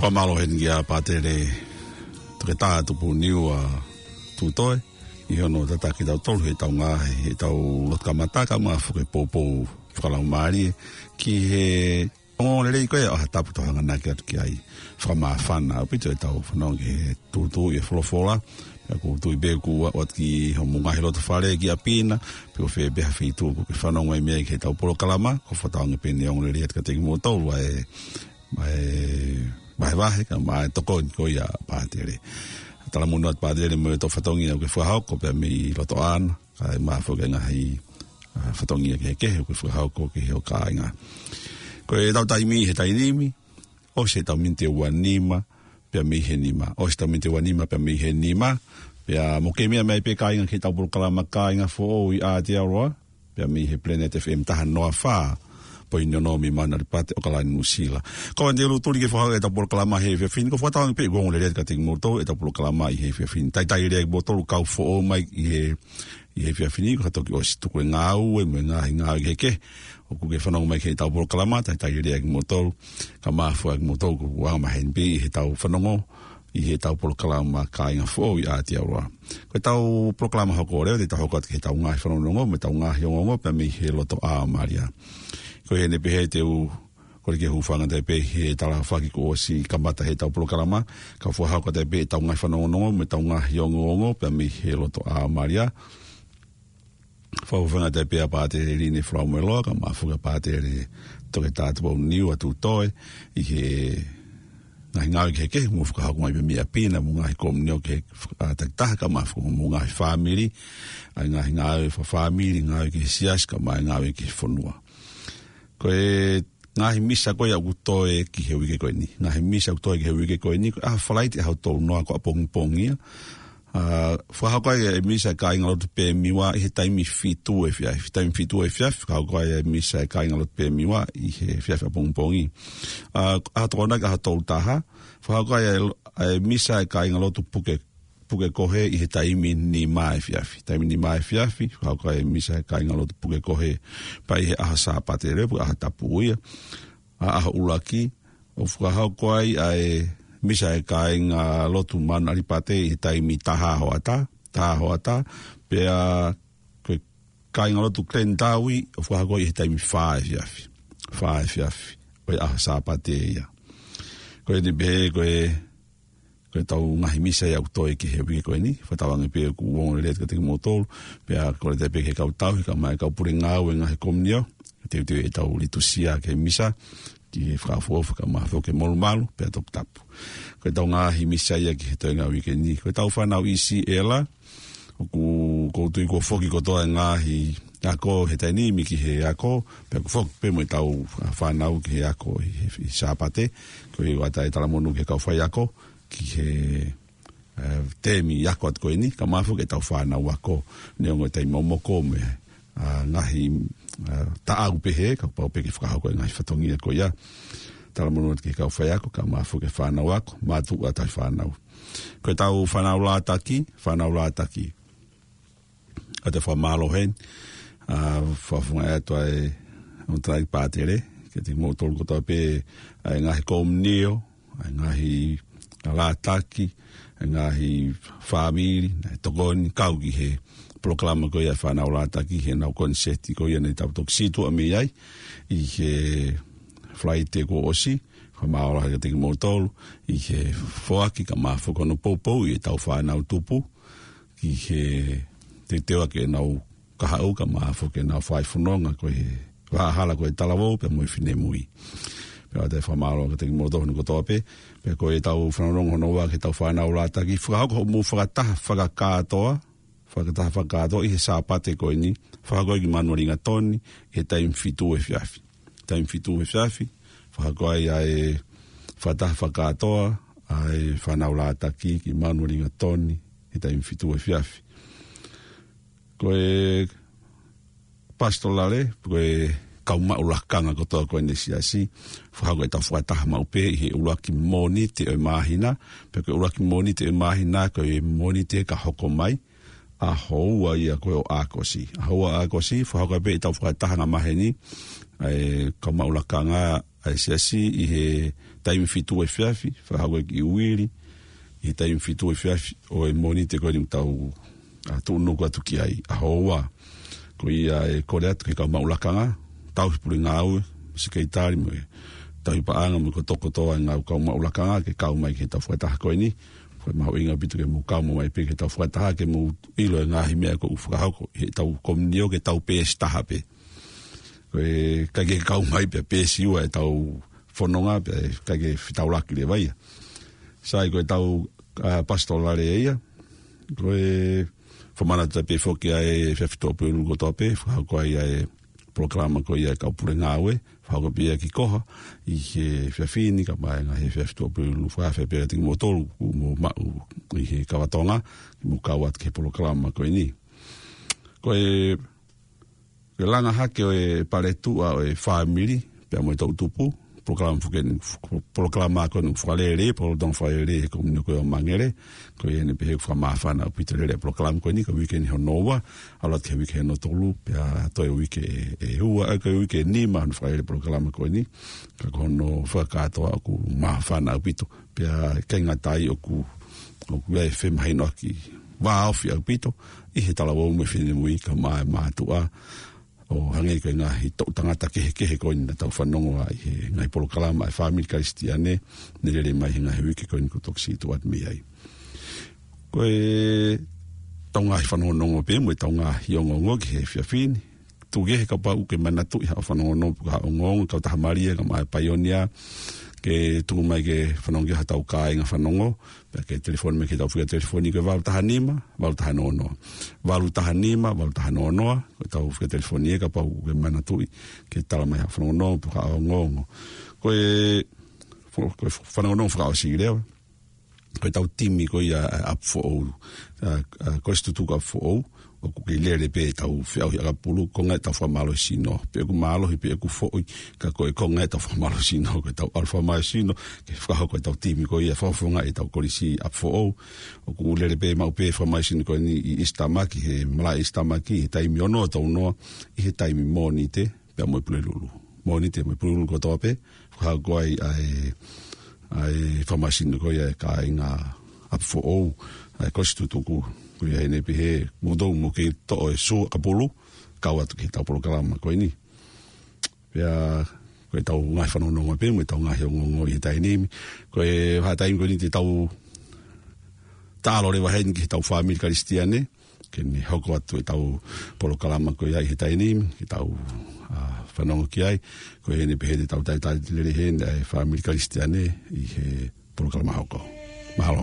S3: Whamalo hen gia pātere toke tā tupu niu a tūtoe. I hono tata ki tau tolu he tau ngā he tau lotka mataka maa whuke pōpō whakalau maari ki he ongo rei koe o ha tapu tohanga nake atu ki ai whakamā whana upito e tau whanau ki he tūtū i e wholofola pia ko tui beku wat ki ho mungahi loto whare ki a pina pia whi beha whi tū ko ki whanau ngai mea ki he tau polo kalama ko whataonga pene ongo rei at ka teki mō tau mai mai mai wahe ka mai toko ko ia pātere tala muna at pātere mo to whatongi au ke whahau ko pia mi loto ana ka maa whuke ngahi whatongi a ke kehe ko whahau ko ke heo ka inga ko e tau taimi he tainimi o se tau minte ua nima pia mi he nima o se tau minte ua nima pia mi he nima pia mo ke mea mai pe ka inga ki tau puru kalama ka inga fo o i a te aroa pia mi he Planet F M taha noa whaa po ino no mi mana ripate o kalani nusila. Ko ande lu tuli ke whahau e tapuro kalama he fia fin, ko whatawang pe gongo le rea ka ting moto e tapuro kalama i he fia fin. Tai tai rea bo tolu kau fo o mai i he i he fia fini, ko hatoki o si tuku e ngāu e mo e ngāhi ngāu i heke. O ku ke whanau mai ke tapuro kalama, tai tai rea ki moto, ka māfua ki moto, ku wāma hen pe i he tau whanongo, i he tau proklama ka inga fo i a te aroa. Ko tau proklama hoko reo, te tau hoko at ke tau ngahi whanongo, me tau ngahi ongongo, pe mi he loto a maria. Ko he ne pehe te u kore ke hufanga te pe he tala whaki ko osi kamata he tau proklama ka fuahau ka te pe tau ngai whanongonongo me tau ngahi ongongo pe mi he loto a maria whauwhanga te pe a pātere rine whlau me loa ka mafuka pātere toke tātua niu atu toe i he ngahi ngāwi ke ke mu whakahau mai pe mi a pina mu ngahi komnio ke taktaha ka mafuka mu ngahi whamiri ai ngahi ngāwi wha whamiri ngāwi ke sias ka mai ngāwi ke whanua. Ko e ngahi misa koe au toe ki he wike koe ni. Ngahi misa au toe ki he wike koe ni. Ah, whalaiti hau tōu noa ko a pongi-pongia. Uh, whahau koe e misa e ka inga lotu pē miwa i he taimi fitu e fiaf. Taimi fitu e fiaf, hau koe e misa e ka inga lotu pē miwa i he fiaf a pongi-pongi. Uh, ah, tōna ka hau tōu taha. Whahau koe e misa e ka inga lotu puke puke kohe i he taimi ni mai fiafi. Taimi ni mai fiafi, hau kai misa he kai ngalotu puke kohe pa i he aha sāpate repu, aha tapu uia, aha ulaki, o whakahau koe ai misa he kai ngalotu man aripate i he taimi taha hoata, taha hoata, pea koe kai ngalotu klen taui, o whakahau koe i he taimi whae fiafi, whae fiafi, koe aha sāpate ia. Koe ni behe koe koe tau ngahi misa i au toi ki he wiki koe ni, whatawangi pia ku uongo le ka teki motolu, pia kore te peke kau tau, ka mai kau pure ngāu e ngahi komnio, te teo e tau litusia ke misa, ki he whakafuofu ka maha whoke molu malu, pia topu tapu. Koe tau ngahi misa ia ki he toi ngā wiki ni, koe tau whanau isi e la, ku koutui ko whoki ko toa ngahi ako he taini mi ki he ako, pia ku whoki pe mo e tau whanau ki he ako i sāpate, koe wata e talamonu ke kau whai ako, ki he uh, temi yako at koe ni, ka mafu ke tau whanau ako, neongo e tei momoko me uh, ngahi uh, taagu pehe, ka pao peke whakahau koe ngahi whatongi a koe ia, tala mono at ke kau whai ako, ka mafu ke whanau ako, mātu a tai whanau. Koe tau whanau lātaki, whanau lātaki, a te whamalo hen, uh, whafunga e toa e on trai pātere, ke te mōtolu kotoa pe, ai ngahi komnio, ai ngahi lātaki, ngahi whamiri, tokoni, kau ki he proklama ko ia whanau lātaki, he nau konseti ko ia nei tautok situ a mi ai, i he flaite ko osi, ka maora haka teki motolu, i he whoaki ka mawhukono poupou, i tau whanau tupu, ki he te tewa ke nau kahau, ka mawhuke nau whaifunonga, ko he wahala ko e talawou, pe moi whine mui. Pea te whamaro ka teki motolu ko toa pe, pe ko e tau whanarong hono wa ke tau whanau lātaki, whakahau ko mu whakataha whakakātoa, whakataha whakakātoa, i he sāpate koe ni, whakakoi ki manuaringa toni, i he taim fitu e whiafi. Taim fitu e whiafi, whakakoi ai whakataha whakakātoa, ai whanau lātaki ki manuaringa toni, i taim fitu e whiafi. Koe pastolare, koe kauma ulakanga ko toa koe nesi asi, whahau e tau whakataha maupe i he ulaki moni te o mahina, pe koe ulaki moni te o mahina, koe moni te ka hoko mai, a houa ia koe o ākosi. A houa ākosi, whahau koe pe i tau whakataha ngā maheni, e kauma ulakanga ai se asi i he taimi fitu e fiafi, whahawa ki uiri, i he taimi fitu e fiafi, o e moni te koe ni tau a tu nuku atu ki ai, a hoa, ko ia e kore atu ke kau maulakanga, tau hipuri ngā aue, si kei tāri mo e tau hipa anga mo ko toko toa ngā kau maulakanga, ke kau mai ke tau whaitaha koe ni, koe maho inga bitu ke mu kau mo mai pe ke tau whaitaha, ke mu ilo e ngā himea ko ufukahau, he tau komunio ke tau pe staha pe. Koe kage kau mai pe pe siua e tau whanonga pe kage whitau laki le vaia. Sai koe tau uh, pastorale e ia, koe whamana ta pe whoki ai e whiawhitoa pe unungo toa pe, whahau koe ia e programa koe ia e kaupure ngāwe, whahau pia ki koha, i he whiawhini ka mai ngā he whiawhitoa pe unungo whahawhia pe tingi mo tolu, mo mau i he kawatonga, mo kawat ke programa koe ni. Koe Ke langa hake o e paletua o e whaamiri, pia mo e tau tupu, programa fuken, programa ko nuk whalere, polo tong whalere he kumino koe o mangere, ko e ne pehe whamawhana o pitorere programa koe ni, ka wike ni honoa, alat ke wike no tolu, pia toi wike e hua, ka wike ni mahan whalere programa koe ni, ka kono whakatoa o ku mawhana o pito, pia kenga tai o ku, o ku e whemhaino ki wāofi o pito, i he talawa ume whine mui ka maa mātua, o hange koe ngā hi tau tangata kehe kehe koe ni tau whanongo a i he ngai polo kalama e whamiri karistiane nere mai he ngai wiki koe ni ko toksi i tuat mi ai. Koe tau ngā hi whanongo nongo pe mo e tau ngā hi ongongo ki he whiawhini. Tuge he kapa uke manatu i hao whanongo nongo ka ongongo kau taha maria ka mai paionia ke tungu mai ke whanongo ki hatau ka inga whanongo pia ke telefoni me ke tau whika telefoni koe walu taha nima, walu taha nonoa. Walu taha nima, walu taha nonoa, koe tau whika telefoni e ka pau ke manatui ke tala mai ha whanongo nongo puka ao ngongo. Koe whanongo nongo whaka o sigirewa. Koe tau timi koe a up for ou, koe stutuka up for ou, o kuke lere pe tau whiau hi agapulu, ko ngai tau whamalo sino, pe ku malo hi pe ku fōi, ka koe ko ngai tau whamalo sino, koe tau alfa mai sino, ke whakahau koe tau timi koe ia whawhunga e tau korisi up for ou, o ku lere pe mau pe whamai sino koe ni i istamaki, he mala istamaki, he taimi ono tau noa, i he taimi mōni te, pe mo i pule lulu. Mōni te mo i pule lulu ko toa pe, whakahau koe ai ai whamai sino koe ia ka inga up for ou, ai kostu tuku, koe ia ene pihe mudou mo ke to e su kapulu kau atu ki tau programa koe ni pia koe tau ngai whanononga pe mo tau ngai ongongo i tai nimi koe hataim koe ni te tau talo rewa hen ki tau whamiri karistiane ke ni hoko atu e tau programa koe ai he tai nimi ki tau whanongo ki ai koe ene pihe te tau tai tai lere hen e whamiri karistiane i he programa hoko mahalo.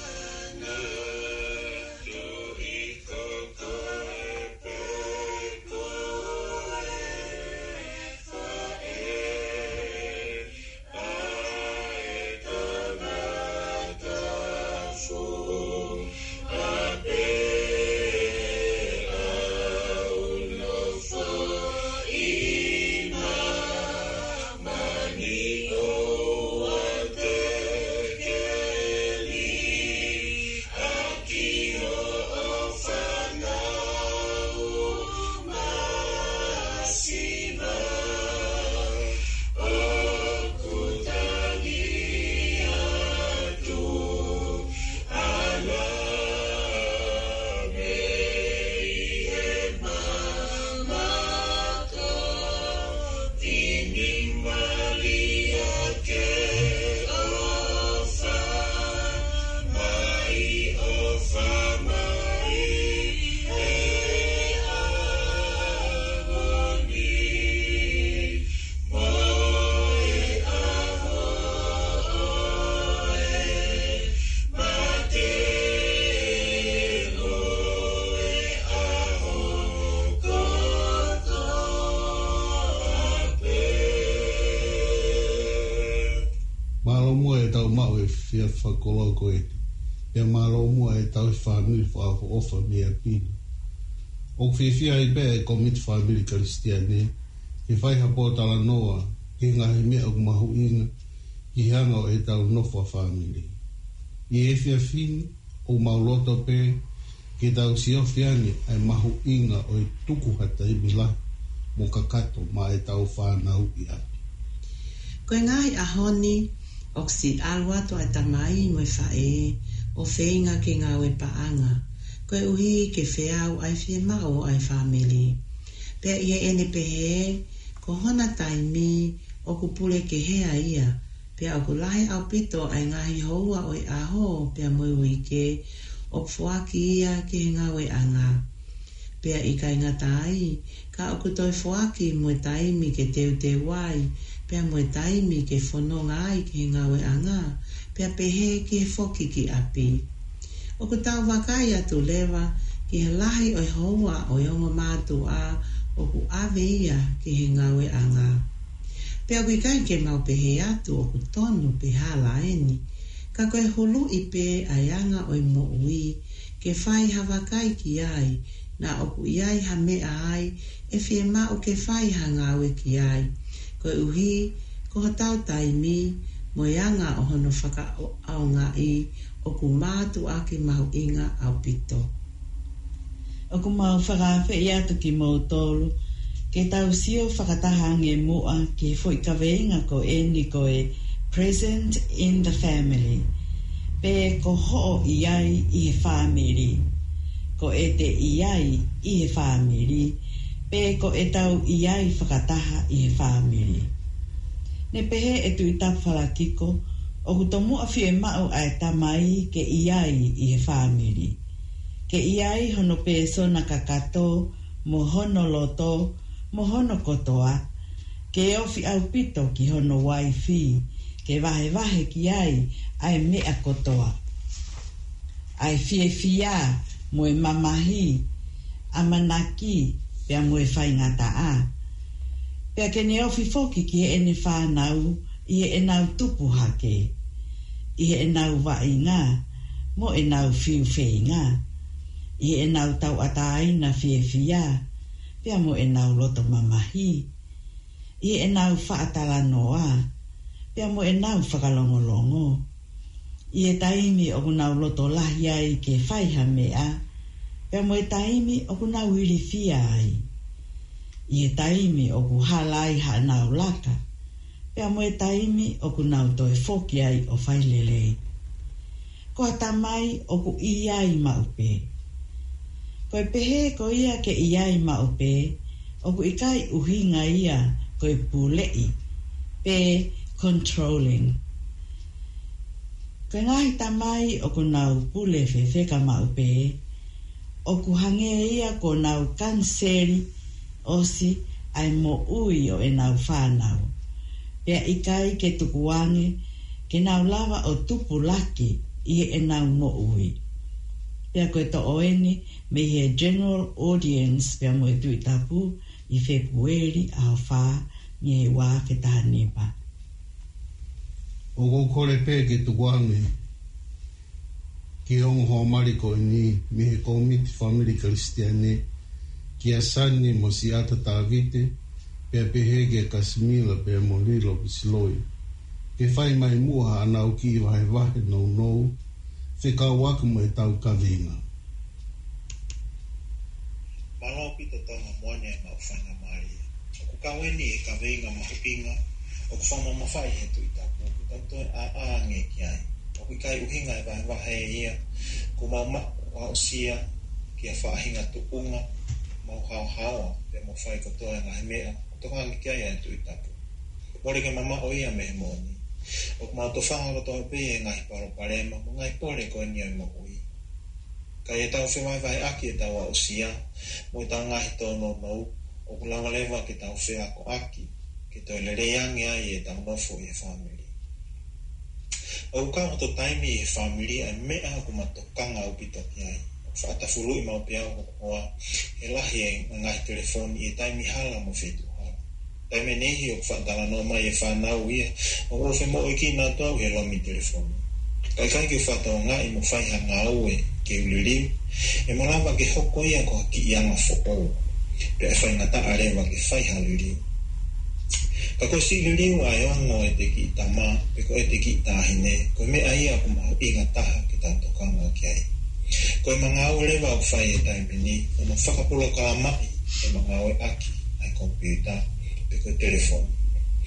S4: Fia whakolo koe. Pia malo mua e tau whamiri whaafo ofa mea pino. O fia fia i bea e komit whamiri karistiane, ke whaiha pōtala noa, ke ngahi mea o mahu ina, ki hanga o e tau nofua whamiri. I e fia fini, o mauloto pe, ke tau siofiani ai mahu ina o e tuku hata i mila, mo kakato ma e tau whanau i api.
S5: Koe ngai ahoni, oksi alwa to atamai mo fae, o feinga ke ngawe paanga. Koe uhi ke feau ai fie mao ai family. Pea ia ene pehe, ko hona taimi, o kupule ke hea ia. Pea o kulahi au pito ai ngahi houa oi aho, pea moi wike, o fuaki ia ke ngawe anga. Pea ika ingatai, ka o kutoi fuaki mo taimi ke teu te wai, pea mo taimi ke whanonga ai ke ngawe anga, pea pehe ke foki ki api. O kutau wakai atu lewa, ki he lahi oi houa o yonga mātu a, o ku ave ia ki he ngawe anga. Pea wikai ke mau pehe atu o ku tonu pe hala eni, ka koe hulu i pe ayanga oi mo ui, ke whai hawakai ki ai, na o ku iai ha mea ai, e fie mau ke whai ha ngawe ki ai. Koe uhi, ko hatau taimi, mo yanga o hono whaka au ngai, o ku mātu ake mahu inga au pito.
S6: O ku mau whakawhi i atu ki mau tolu, ke tau sio whakatahange mua ki fwoi kaweinga ko eni ko e present in the family. Pe ko ho iai i he family. Ko e te iai i he family. Pe ko e tau iai whakataha i he family. Ne pehe e tu i tapwhalakiko, o kutomu a fie mau ai tamai ke iai i he family. Ke iai hono pe sona kakato, mo hono loto, mo hono kotoa, ke ofi au pito ki hono waifi, ke vahe vahe ki ai, ai mea kotoa. Ai fie fia, mo e mamahi, amanaki, pea mo e whaingata a. Pea ke ne ofi foki ki e ene whanau, i e nau tupu hake. I e nau vai ngā, mo e nau fiu fei ngā. I e nau tau ataina fie fia, pea mo e nau loto mamahi. I e nau whaatala noa, pea mo e nau whakalongolongo. I e taimi o nau loto lahi ai ke whaiha mea, pea mo e taimi o nau iri fia ai. I e taimi o ku halai ha nau laka, pea mo e taimi o ku nau toe foki ai o whailelei. Ko atamai o ku iai maupe. Ko e pehe ko ia ke iai maupe, o ku ikai uhinga ia ko e pulei, pe controlling. Ko ngahi tamai o ku nau pule whewheka maupe, o ku hange ia ko nau kanseri, osi ai mo ui o e nau whanau. Pea ikai ke tukuange, ke nau lava o tupu laki i e nau mo ui. Pea koe to oeni me he general audience pea mo e tui tapu i Februari a wha ni e wā ke taha nipa.
S4: O kore pe ke tukuange, ki hongo ho mariko ni me he Community Family Kristiane, ki asani mo si ata tāwite, pea pehe ke Kasimila pea mo lilo pisiloi. Ke whai mai mua anau ki wahe wahe nou nou, whekau waka mo e tau kawinga.
S7: Malo pito tonga moane e mau whanga maari. O ku kaweni e kawinga mahupinga, o ku whama mawhai he tui tapu, ku tanto a aange ki ai. O ku kai uhinga e wahe wahe e ia, ku mau ma wa osia, ki a whaahinga tupunga, mau hao hawa, pe mo whai kotoa e ngahe mea, toka angi ki ai e tui tapu. Mori ke mama o ia me he moni. O ku mau to whanga toa pe e ngahi paro parema, mo ngai pore ko e nia mo ui. Kai e tau whewai vai aki e tau a osia, mo e tau ngahi tono nou, o ku langa lewa ke tau whea ko aki, ke toi le reangi ai e tau nofo i e family. O ku kao to taimi i e family, ai mea ku matokanga au pito ki ai. Whaata fulu i mau pia o koa, e lahi e ngahi telefoni i e taimi hala mo whetu hala. Taime nehi o whaatala no mai e whanau ia, o rofe mo e ki nā tau he lomi telefoni. Kai kai ke whaata o ngai mo whaiha ngā ue ke uliriu, e malamba ke hoko ia ko ki ianga whopou, pe e whai ngata arewa ke whaiha liriu. Ka ko si liriu ai ongo e te ki tama, pe ko e te ki tāhine, ko mea ia ko mahu inga taha ki tātokanga ki ai. Ko e mga au lewa o whai e taime ni, o ma whakapulo ka mai, e mga au e aki, ai kompita, pe ko e telefoni.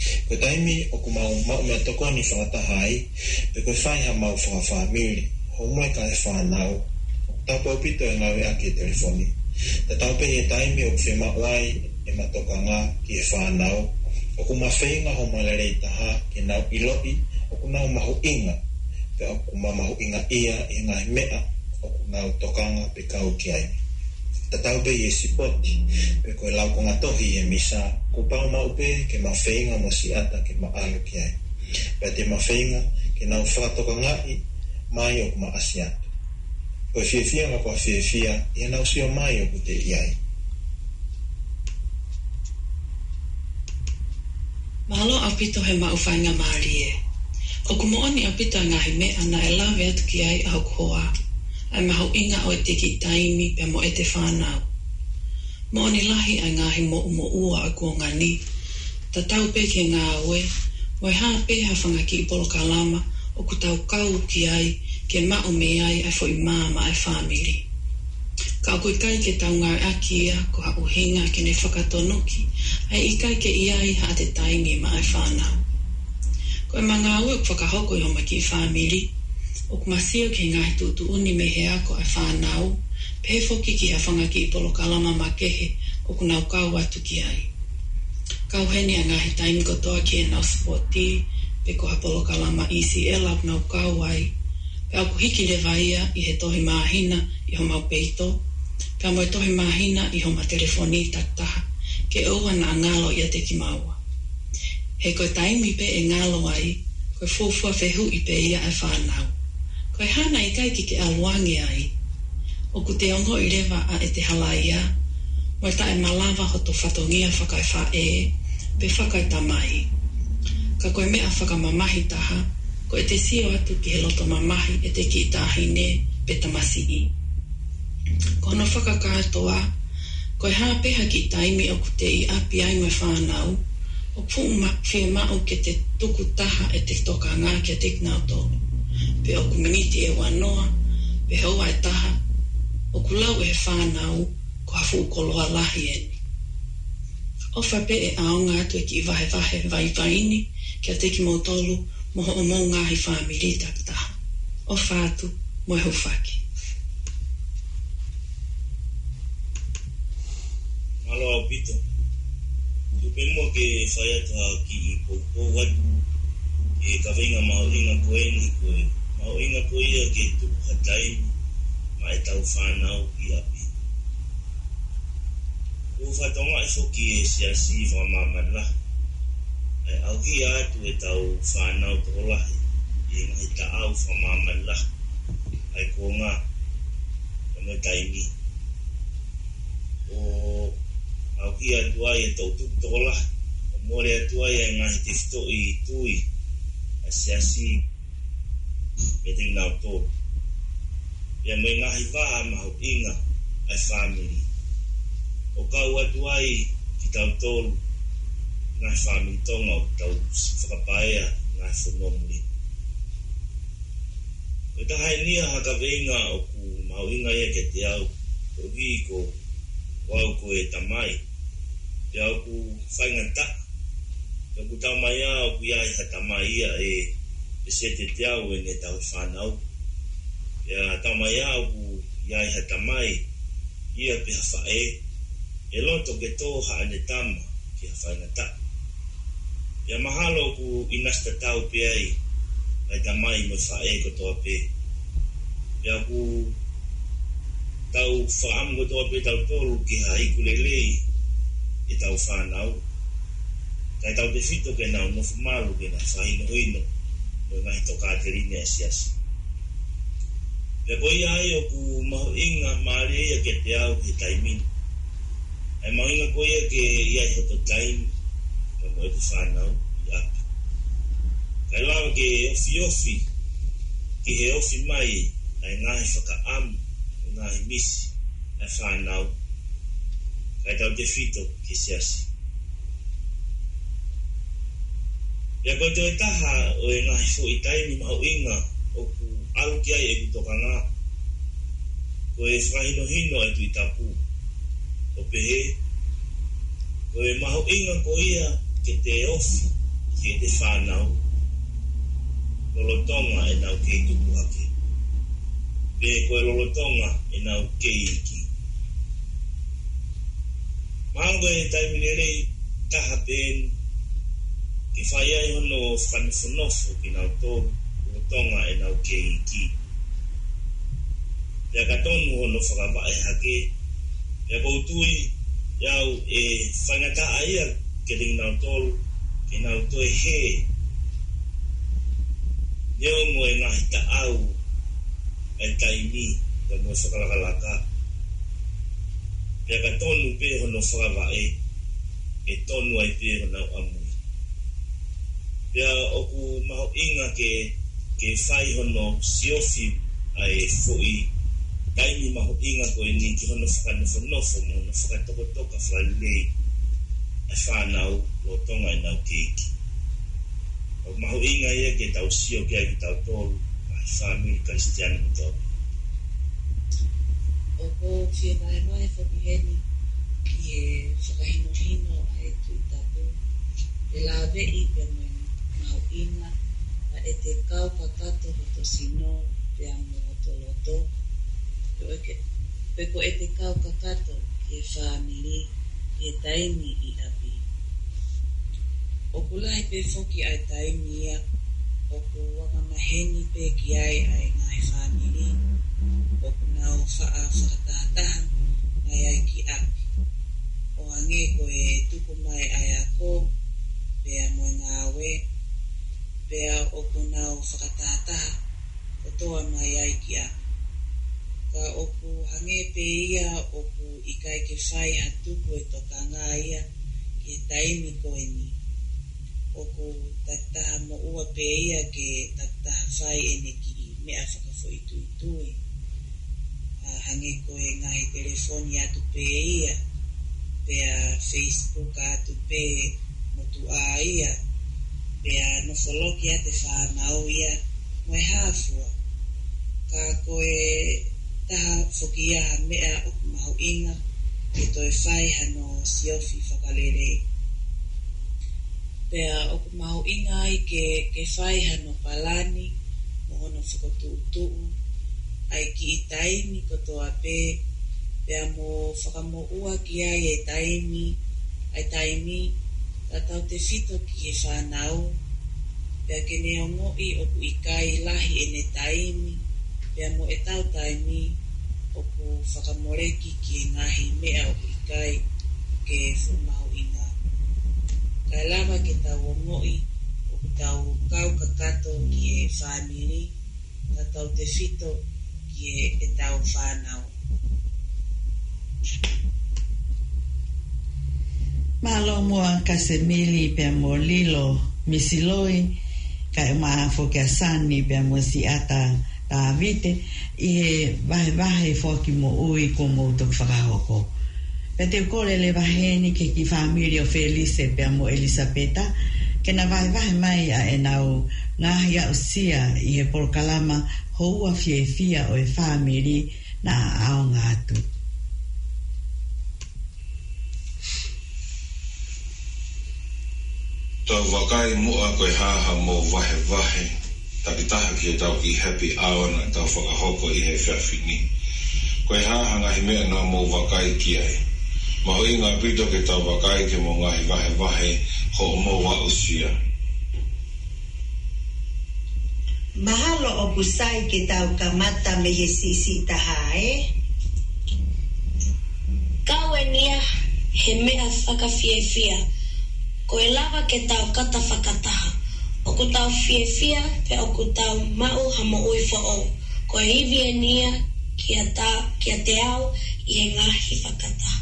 S7: Ko taimi o ku mau mau me toko ni whakatahai, pe koe whai ha mau whakawhamiri, ho mai ka e whanau, tau pau pito e ngau e ake e telefoni. Ta tau pe he taimi o ku whi mawai e matoka ngā ki e whanau, o ku mawhenga ho malerei taha ke nau iloi, o ku nau mahu inga, pe o ku mahu inga ia i ngai mea, o ku nau tokanga pe kau ki ai. Ta tau pe i e sipoti, pe koe lau ko ngatohi e misa, ku pau mau pe ke mawhenga mo si ata ke maalu ki ai. Pe te mawhenga ke nau whakatoka ngai, mai o ku maasi atu. Koe whiawhia nga koe whiawhia, i nau sio mai o ku te iai.
S8: Mahalo apito he mauwhainga maari e. O ku mooni apito e ngahi me ana e lawe atu ki ai au koa. Ai mahau inga o e teki taimi pe mo e te whanau. Mooni lahi ai ngahi mo umo ua a kua ngani. Ta tau pe ke ngā oe, wai haa pe ha whanga ki i polo kalama o ku tau kau ki ai ke mao me ai ai fo i māma ai whamiri. Ka koe kai ke tau ngai aki ia ko ha uhinga ke ne whakatonuki ai i kai ke iai ha te taimi ma ai whanau. Koe ma ngā ue whakahoko i homa ki i whamiri, o kumasio ki ngai tutu uni me he ako ai whanau, pe foki ki ha whanga ki i polo kalama ma kehe o kunau kau atu ki ai. Kau heni a ngahi taimi kotoa ki e nau sporti, pe ko ha polo kalama E C L au nau kau ai, pe au kuhiki le vaia i he tohi mahina i homa peito, pe au tohi mahina i homa telefoni taktaha, ke oua na ngalo i a te ki maua. He koe taimi pe e ngalo ai, koe fufua fehu i pe ia ai whanau. Koe hana i kai ki ke aluangi ai, o ku te ongo i rewa a e te halaia, moi ta e malawa ho to whatongia whakai wha e, pe whakai tamai. Ka koe mea whakamamahi taha, ko e te sio atu ki he loto mamahi e te ki tahine pe tamasi i. Ko no whakakatoa, koe haa peha ki taimi o ku te i api ai mai whanau, o puma whia mau ke te tuku taha e te toka ngā ki a te knauto. Pe o ku miniti e wanoa, pe hoa e taha, o ku lau e whanau, ko hafu koloa lahi eni. Ofa pe e aonga atu e ki i vahe vahe vai vaini, ki a te ki mautolu, moho o mou ngahi whamiri taktaha. Ofa atu, moe hufaki.
S9: Malo au pito. Tupe mua ke whaiata ki i poukou atu. E ka venga mao inga koe ni koe. Mao inga koe ia ke tuku hataimi, ma e tau whanau i api. Ko whatonga e whoki e siasi wha mamala. E au ki atu e tau whanau tolahi. E ngahi ta au wha mamala. Ai ko ngā. Kono taimi. O au ki atu ai e tau tuku tolahi. O more atu ai e ngahi te whito i tui. A siasi me te ngau tōru. Ia me ngahi waa mahu inga ai whamiri. O kau atu ai ki tau tōru ngai whamiri tonga o tau whakapaea ngai whanomuri. O tahai nia haka venga o ku mahu inga ia ke te au o hi ko wau ko e tamai. Ia o ku whaingata. Ia ku tau mai a o ku iai ha tamai ia e e se te te au e ne tau whanau. Ia tau mai a o ku iai ha tamai ia pe ha whae. E loto ke tō ha ane tama ki ha whaingata. Ia mahalo ku inasta tau pe ai ai tamai mo whae ko toa pe. Ia ku tau whaam ko toa pe tau tolu ki ha iku lelei e tau whanau. Kai tau te whito ke nau nofu malu ke na whahino hoino no ngahi toka aterine e siasi. Ia koi ai o ku mahu inga maare ia ke te au he taimini. Ai mahu inga koi ia ke ia hoto taimi ka mo e te whanau i api. Kai lawa ke ofi ofi ki he ofi mai ai ngahi whakaamu ngahi misi ai whanau. Kai tau te whito ke siasi. Ia koe te taha o e ngahi fo i taimi mahu inga o ku alu ki ai e ku toka ngā. Ko e whahino hino e tu i tapu. O pehe. Ko e mahu inga ko ia ke te ofi. ke te whanau. Lolotonga e nau kei tuku hake. Pe koe lolotonga e nau kei iki. Maango e taiminere taha pen ke whai ai hono whanwhanofo ki nau tō lolotonga e nau kei iki. Pea katonu hono whakawai hake. Pea koutui iau e whaingata aia ke ring nau tōlu ke nau tō e he. Neo mo e ngahi ta au ai taimi ka mo whakalakalaka. Pea ka tonu pe hono whakawai e tonu ai pe hono amui. Pea oku maho inga ke ke whai hono siofi ai fui taimi maho inga ko e ni ki hono whakanofo mo hono whakatokotoka whalei ai whanau lo tonga i nau keiki. O maho inga ia ke tau sio ke ai ki tau tolu ai whamiri Kristiani mo tau.
S8: O ko fie mai mai whakiheni ki e whakahino hino ai tui tapu. E la vei pe mai maho inga a e te kau kakato ho to sino pe amo to loto. Pe ko e te kau kakato ki e whamiri ki e taimi i api. O kulai pe foki ai taimi ia, o ku waka maheni pe ki ai ai ngai whamiri, o ku nau whaa whakatahataha ngai ai ki api. O ange ko e tuku mai ai ako, pea moe ngawe, pea o ku nau whakatahataha, o toa mai ai ki api. Ka o ku hange pe ia, o ku ikai ke whai hatuku e toka ngā ia, ki taimi ko e ni. Oku tataha mo ua pe ia ke tataha whai ene ki mea whakafo i tui tui. Uh, hange koe ngahi telefoni atu pe ia, pea Facebook atu pe motu a ia, pea nofoloki ate whanau ia, moe hafua. Ka koe taha whoki ia mea oku mahu inga, ke toi whai hano siofi whakalere. Pea oku mahu inga ai ke, ke whai hano palani, mo hono whakotuutuu, ai ki i taimi kotoa pe, pea mo whakamo ua ki ai e taimi, ai taimi, ka tau te whito ki e whanau, pea ke neo ngoi oku i kai lahi e ne taimi, pea mo e tau taimi, oku whakamoreki ki e ngahi mea oku i kai, ke whumahu inga. Kai lava ke tau o ngoi, o tau kau kakato ki e whamiri, ka tau te whito ki e, e tau whanau.
S6: Malo mua kasemili pe mo lilo misiloi, ka e maa foke asani pe mo si ata ta vite, i e vahe vahe foki mo ui ko mo utok whakahoko. Pe te kore le vaheni ke ki whamiri o Felice pe mo Elisabeta, ke na vai vai mai a e nau ngahi au sia i he polokalama houa fie fia o e whamiri na ao ngātu.
S10: Tau wakai mua koe haha mo vahe vahe, takitaha ki e tau ki happy hour na tau whakahoko i he whiawhini. Koe haha ngahi mea na mo wakai ki ai. Maho inga pito ke tau wakai ke mo ngahi vahe vahe ho mo wa usia.
S11: Mahalo o pusai ke tau kamata me he sisi taha e.
S12: Kau e nia he mea whakawhiewhia. Ko e lava ke tau kata whakataha. O ku tau whiewhia pe o ku tau mau hamo ui whao. Ko e iwi e nia kia, ta, kia te au i e ngahi whakataha.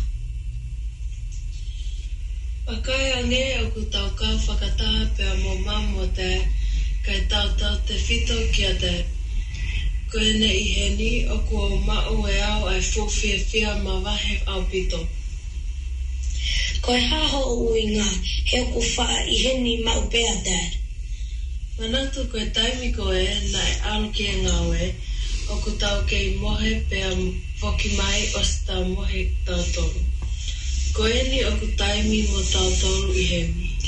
S8: Wakai ange o ku tau kau whakataha pe o mo mamo te kai tau tau te whito kia te. Ko e ne i heni o ku o mau e au ai whuwhiawhia ma wahe au pito.
S12: Ko e haho o uinga he o ku whaa i heni mau pea dad.
S8: Manatu koe taimi koe na e alu ki e ngawe o ku tau kei mohe pea whoki mai o si tau mohe tau tolu. Ko e ni o ku taimi mo tau tolu i hemi.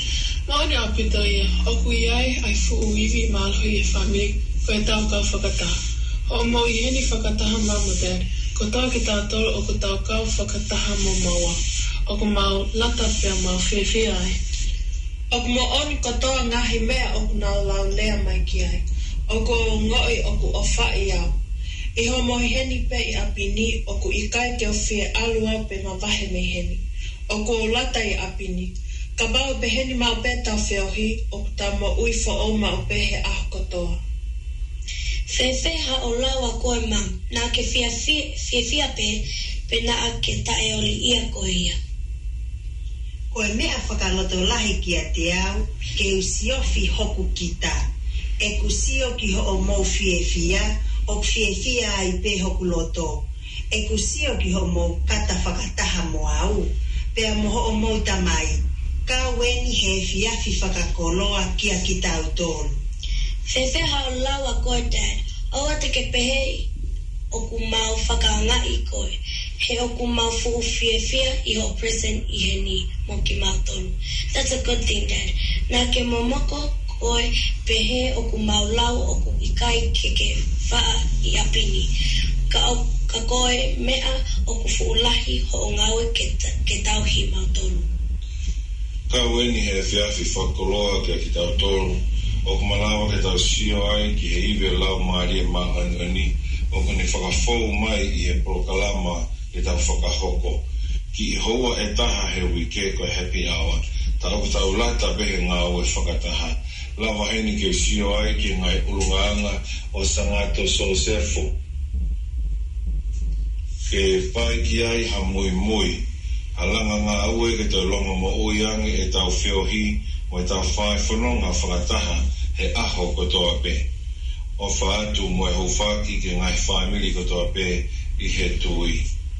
S8: Maoni apita ia, oku iai ai fu uivi malhui e family ko e tau kau whakata. Ho mo i heni whakataha mamu dad, ko tau ki tau toro o ko tau kau whakataha mo maua. Oku mau lata pia mau whiwhi ai. Oku mo oni ko toa ngahi mea oku nau lau lea mai ki ai. Oku ngoi oku o whai au. Iho mo i heni pe i apini oku i kai ke o whie alua pe ma vahe me heni. Oku o lata i apini. Ka bau pe heni mau pe tau whiohi oku tau mo ui fo o mau pe he aho kotoa.
S12: Whewheha o laua koe mam, nā ke whia whia pe, pe nā ke tae oli ia koe ia.
S11: Koe mea whakaloto lahi ki a te au, ke usiofi hoku ki tā. E kusio ki ho o mou whie whia, o whie whia ai pe hoku loto. E kusio ki ho mou kata whakataha mo au, pea moho o mou tamai. Ka weni he whiafi whakakoloa ki a ki tau tōnu.
S12: Whewheha o laua koe dad, aua te ke pehei o ku mau whakaangai koe. He o ku mau fu whia whia i ho present i he ni mo ki mau tonu. That's a good thing, dad. Nā ke momoko koe pehe o ku mau lau o ku ikai ke ke whaa i apini. Ka, o, ka koe mea o ku fuulahi ho o ngawe ke, ke tau hi mau tonu.
S10: Ka weni he whiawhi whakoloa kia ki tau tolu. O ku malawa ke tau sio ai ki he iwe lau maari e maa ani. O ku ni whakafou mai i he prokalama ke tau whakahoko. Ki i hoa e taha he wike koe happy hour. Ta oku tau lata behe ngā ue whakataha. Lawa heni ke sio ai ki ngai ulungaanga o sangato solosefo. Ke pai ki ai ha mui mui. Alanga ngā ue ke tau longa mo oiangi e tau whiohi o e tau whae whanonga whakataha he aho kotoa pe. O whaatu mo e hofaki ke ngai whaemiri kotoa pe i he tui.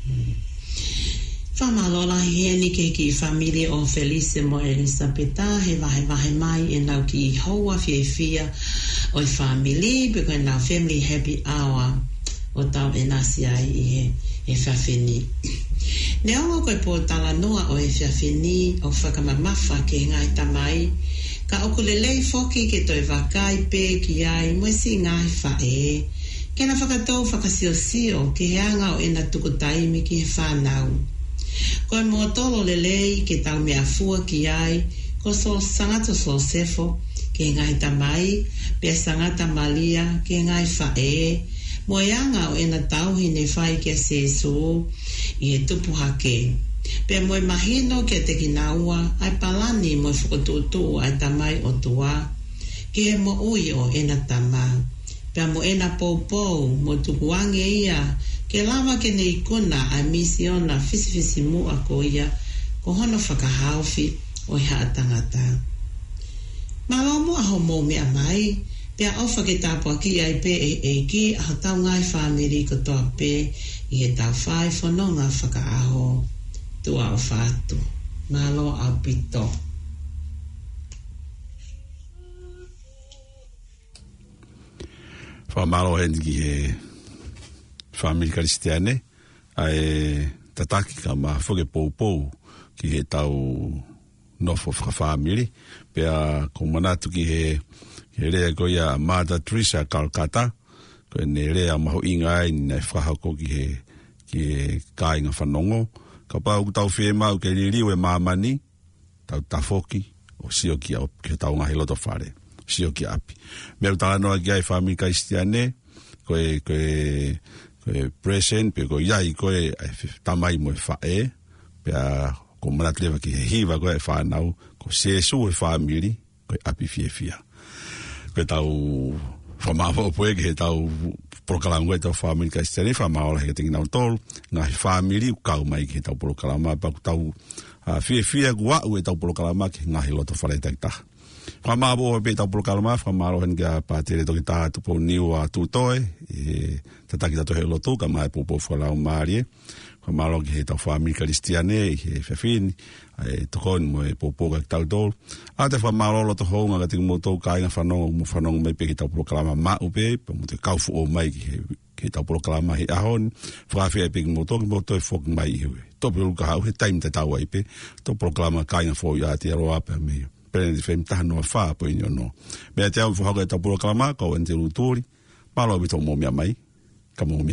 S5: Whamalola hieni ke ki family o Felice mo Elisabeta he vahe vahe mai e nau ki hoa fie fia o i family because nau family happy hour o tau e nasi ai i he e whawheni. Ne ongo koe po tala noa o e whiawheni o whakamamafa ke ngai tamai, ka okulelei foki ke toi wakai pe ki ai mwesi ngai whae, ke na whakatou whakasio-sio ke heanga o ena tukutaimi ki he whanau. Koe mo tolo lelei ke tau mea fua ki ai, ko so sangato so sefo ke ngai tamai, pe sangata malia ke ngai whae, mo yanga o ena tauhi ne whai ke sesu i e tupu hake. Pea moe mahino ke te kinaua ai palani mo whakotutu ai tamai o tua ke he mo ui o ena tama. Pea mo ena poupou mo tukuange ia ke lava ke ne ikuna ai misiona fisifisi mua ko ia ko hono whakahaufi o i haatangata. Malomo aho mo mea mai pea ofa ke tāpua ki ai pe e e ki a tau ngai whaneri ko toa pe i he tau whai whanonga whakaaho tua o whātu. Malo au pito.
S3: Whamalo hen ki he whamiri karistiane ai tataki ka ma whuke pou pou ki he tau nofo whakawhamiri pea ko manatu ki he he rea ko ia Mother Teresa Calcutta ko ne rea maho inga ai nei whahako ki he ki he kāinga whanongo ka pau tau whee mau ke ririu e mamani tau tafoki o sio ki au ki tau ngahi loto whare sio ki api mea utala noa ki ai whamiri kaistiane ko e ko e ko e present pe ko iai ko e tamai mo e whae pea ko manatu lewa ki he hiva ko e whanau ko sesu e whamiri ko e api fie fia ko tau whamāwha o poe ke tau prokalama e tau whamiri kaistiane whamāwha he tingi nau tolu ngā he whamiri u kau mai ke tau prokalama pa ku tau fie fie kua u e tau prokalama ke ngā he loto whare taitaha whamāwha o pe tau prokalama whamāwha nga pātere toki tā tupo niu a tūtoe e tataki tato he loto ka mai popo whalau maarie whamāwha ke he tau whamiri kaistiane i he whawhini e tokoni mo e popoka ki tau tolu. A te whamarolo to hounga ka tingu mo tau kāinga whanonga mo whanonga mai pe ki tau proklama mau pe, pe mo te kaufu o mai ki, ki tau proklama hi ahon, whakawhia pe ki mo tau ki mo tau whoki mai i hui. Tō pe uka hau he taim te tau ai pe, tau proklama kāinga fo i ati aroa pe me pene di fem tahano fa po inyo no. Bea te au fuhaka e tapuro kalama, kau ente ruturi, palo bito mo mea mai, ka mo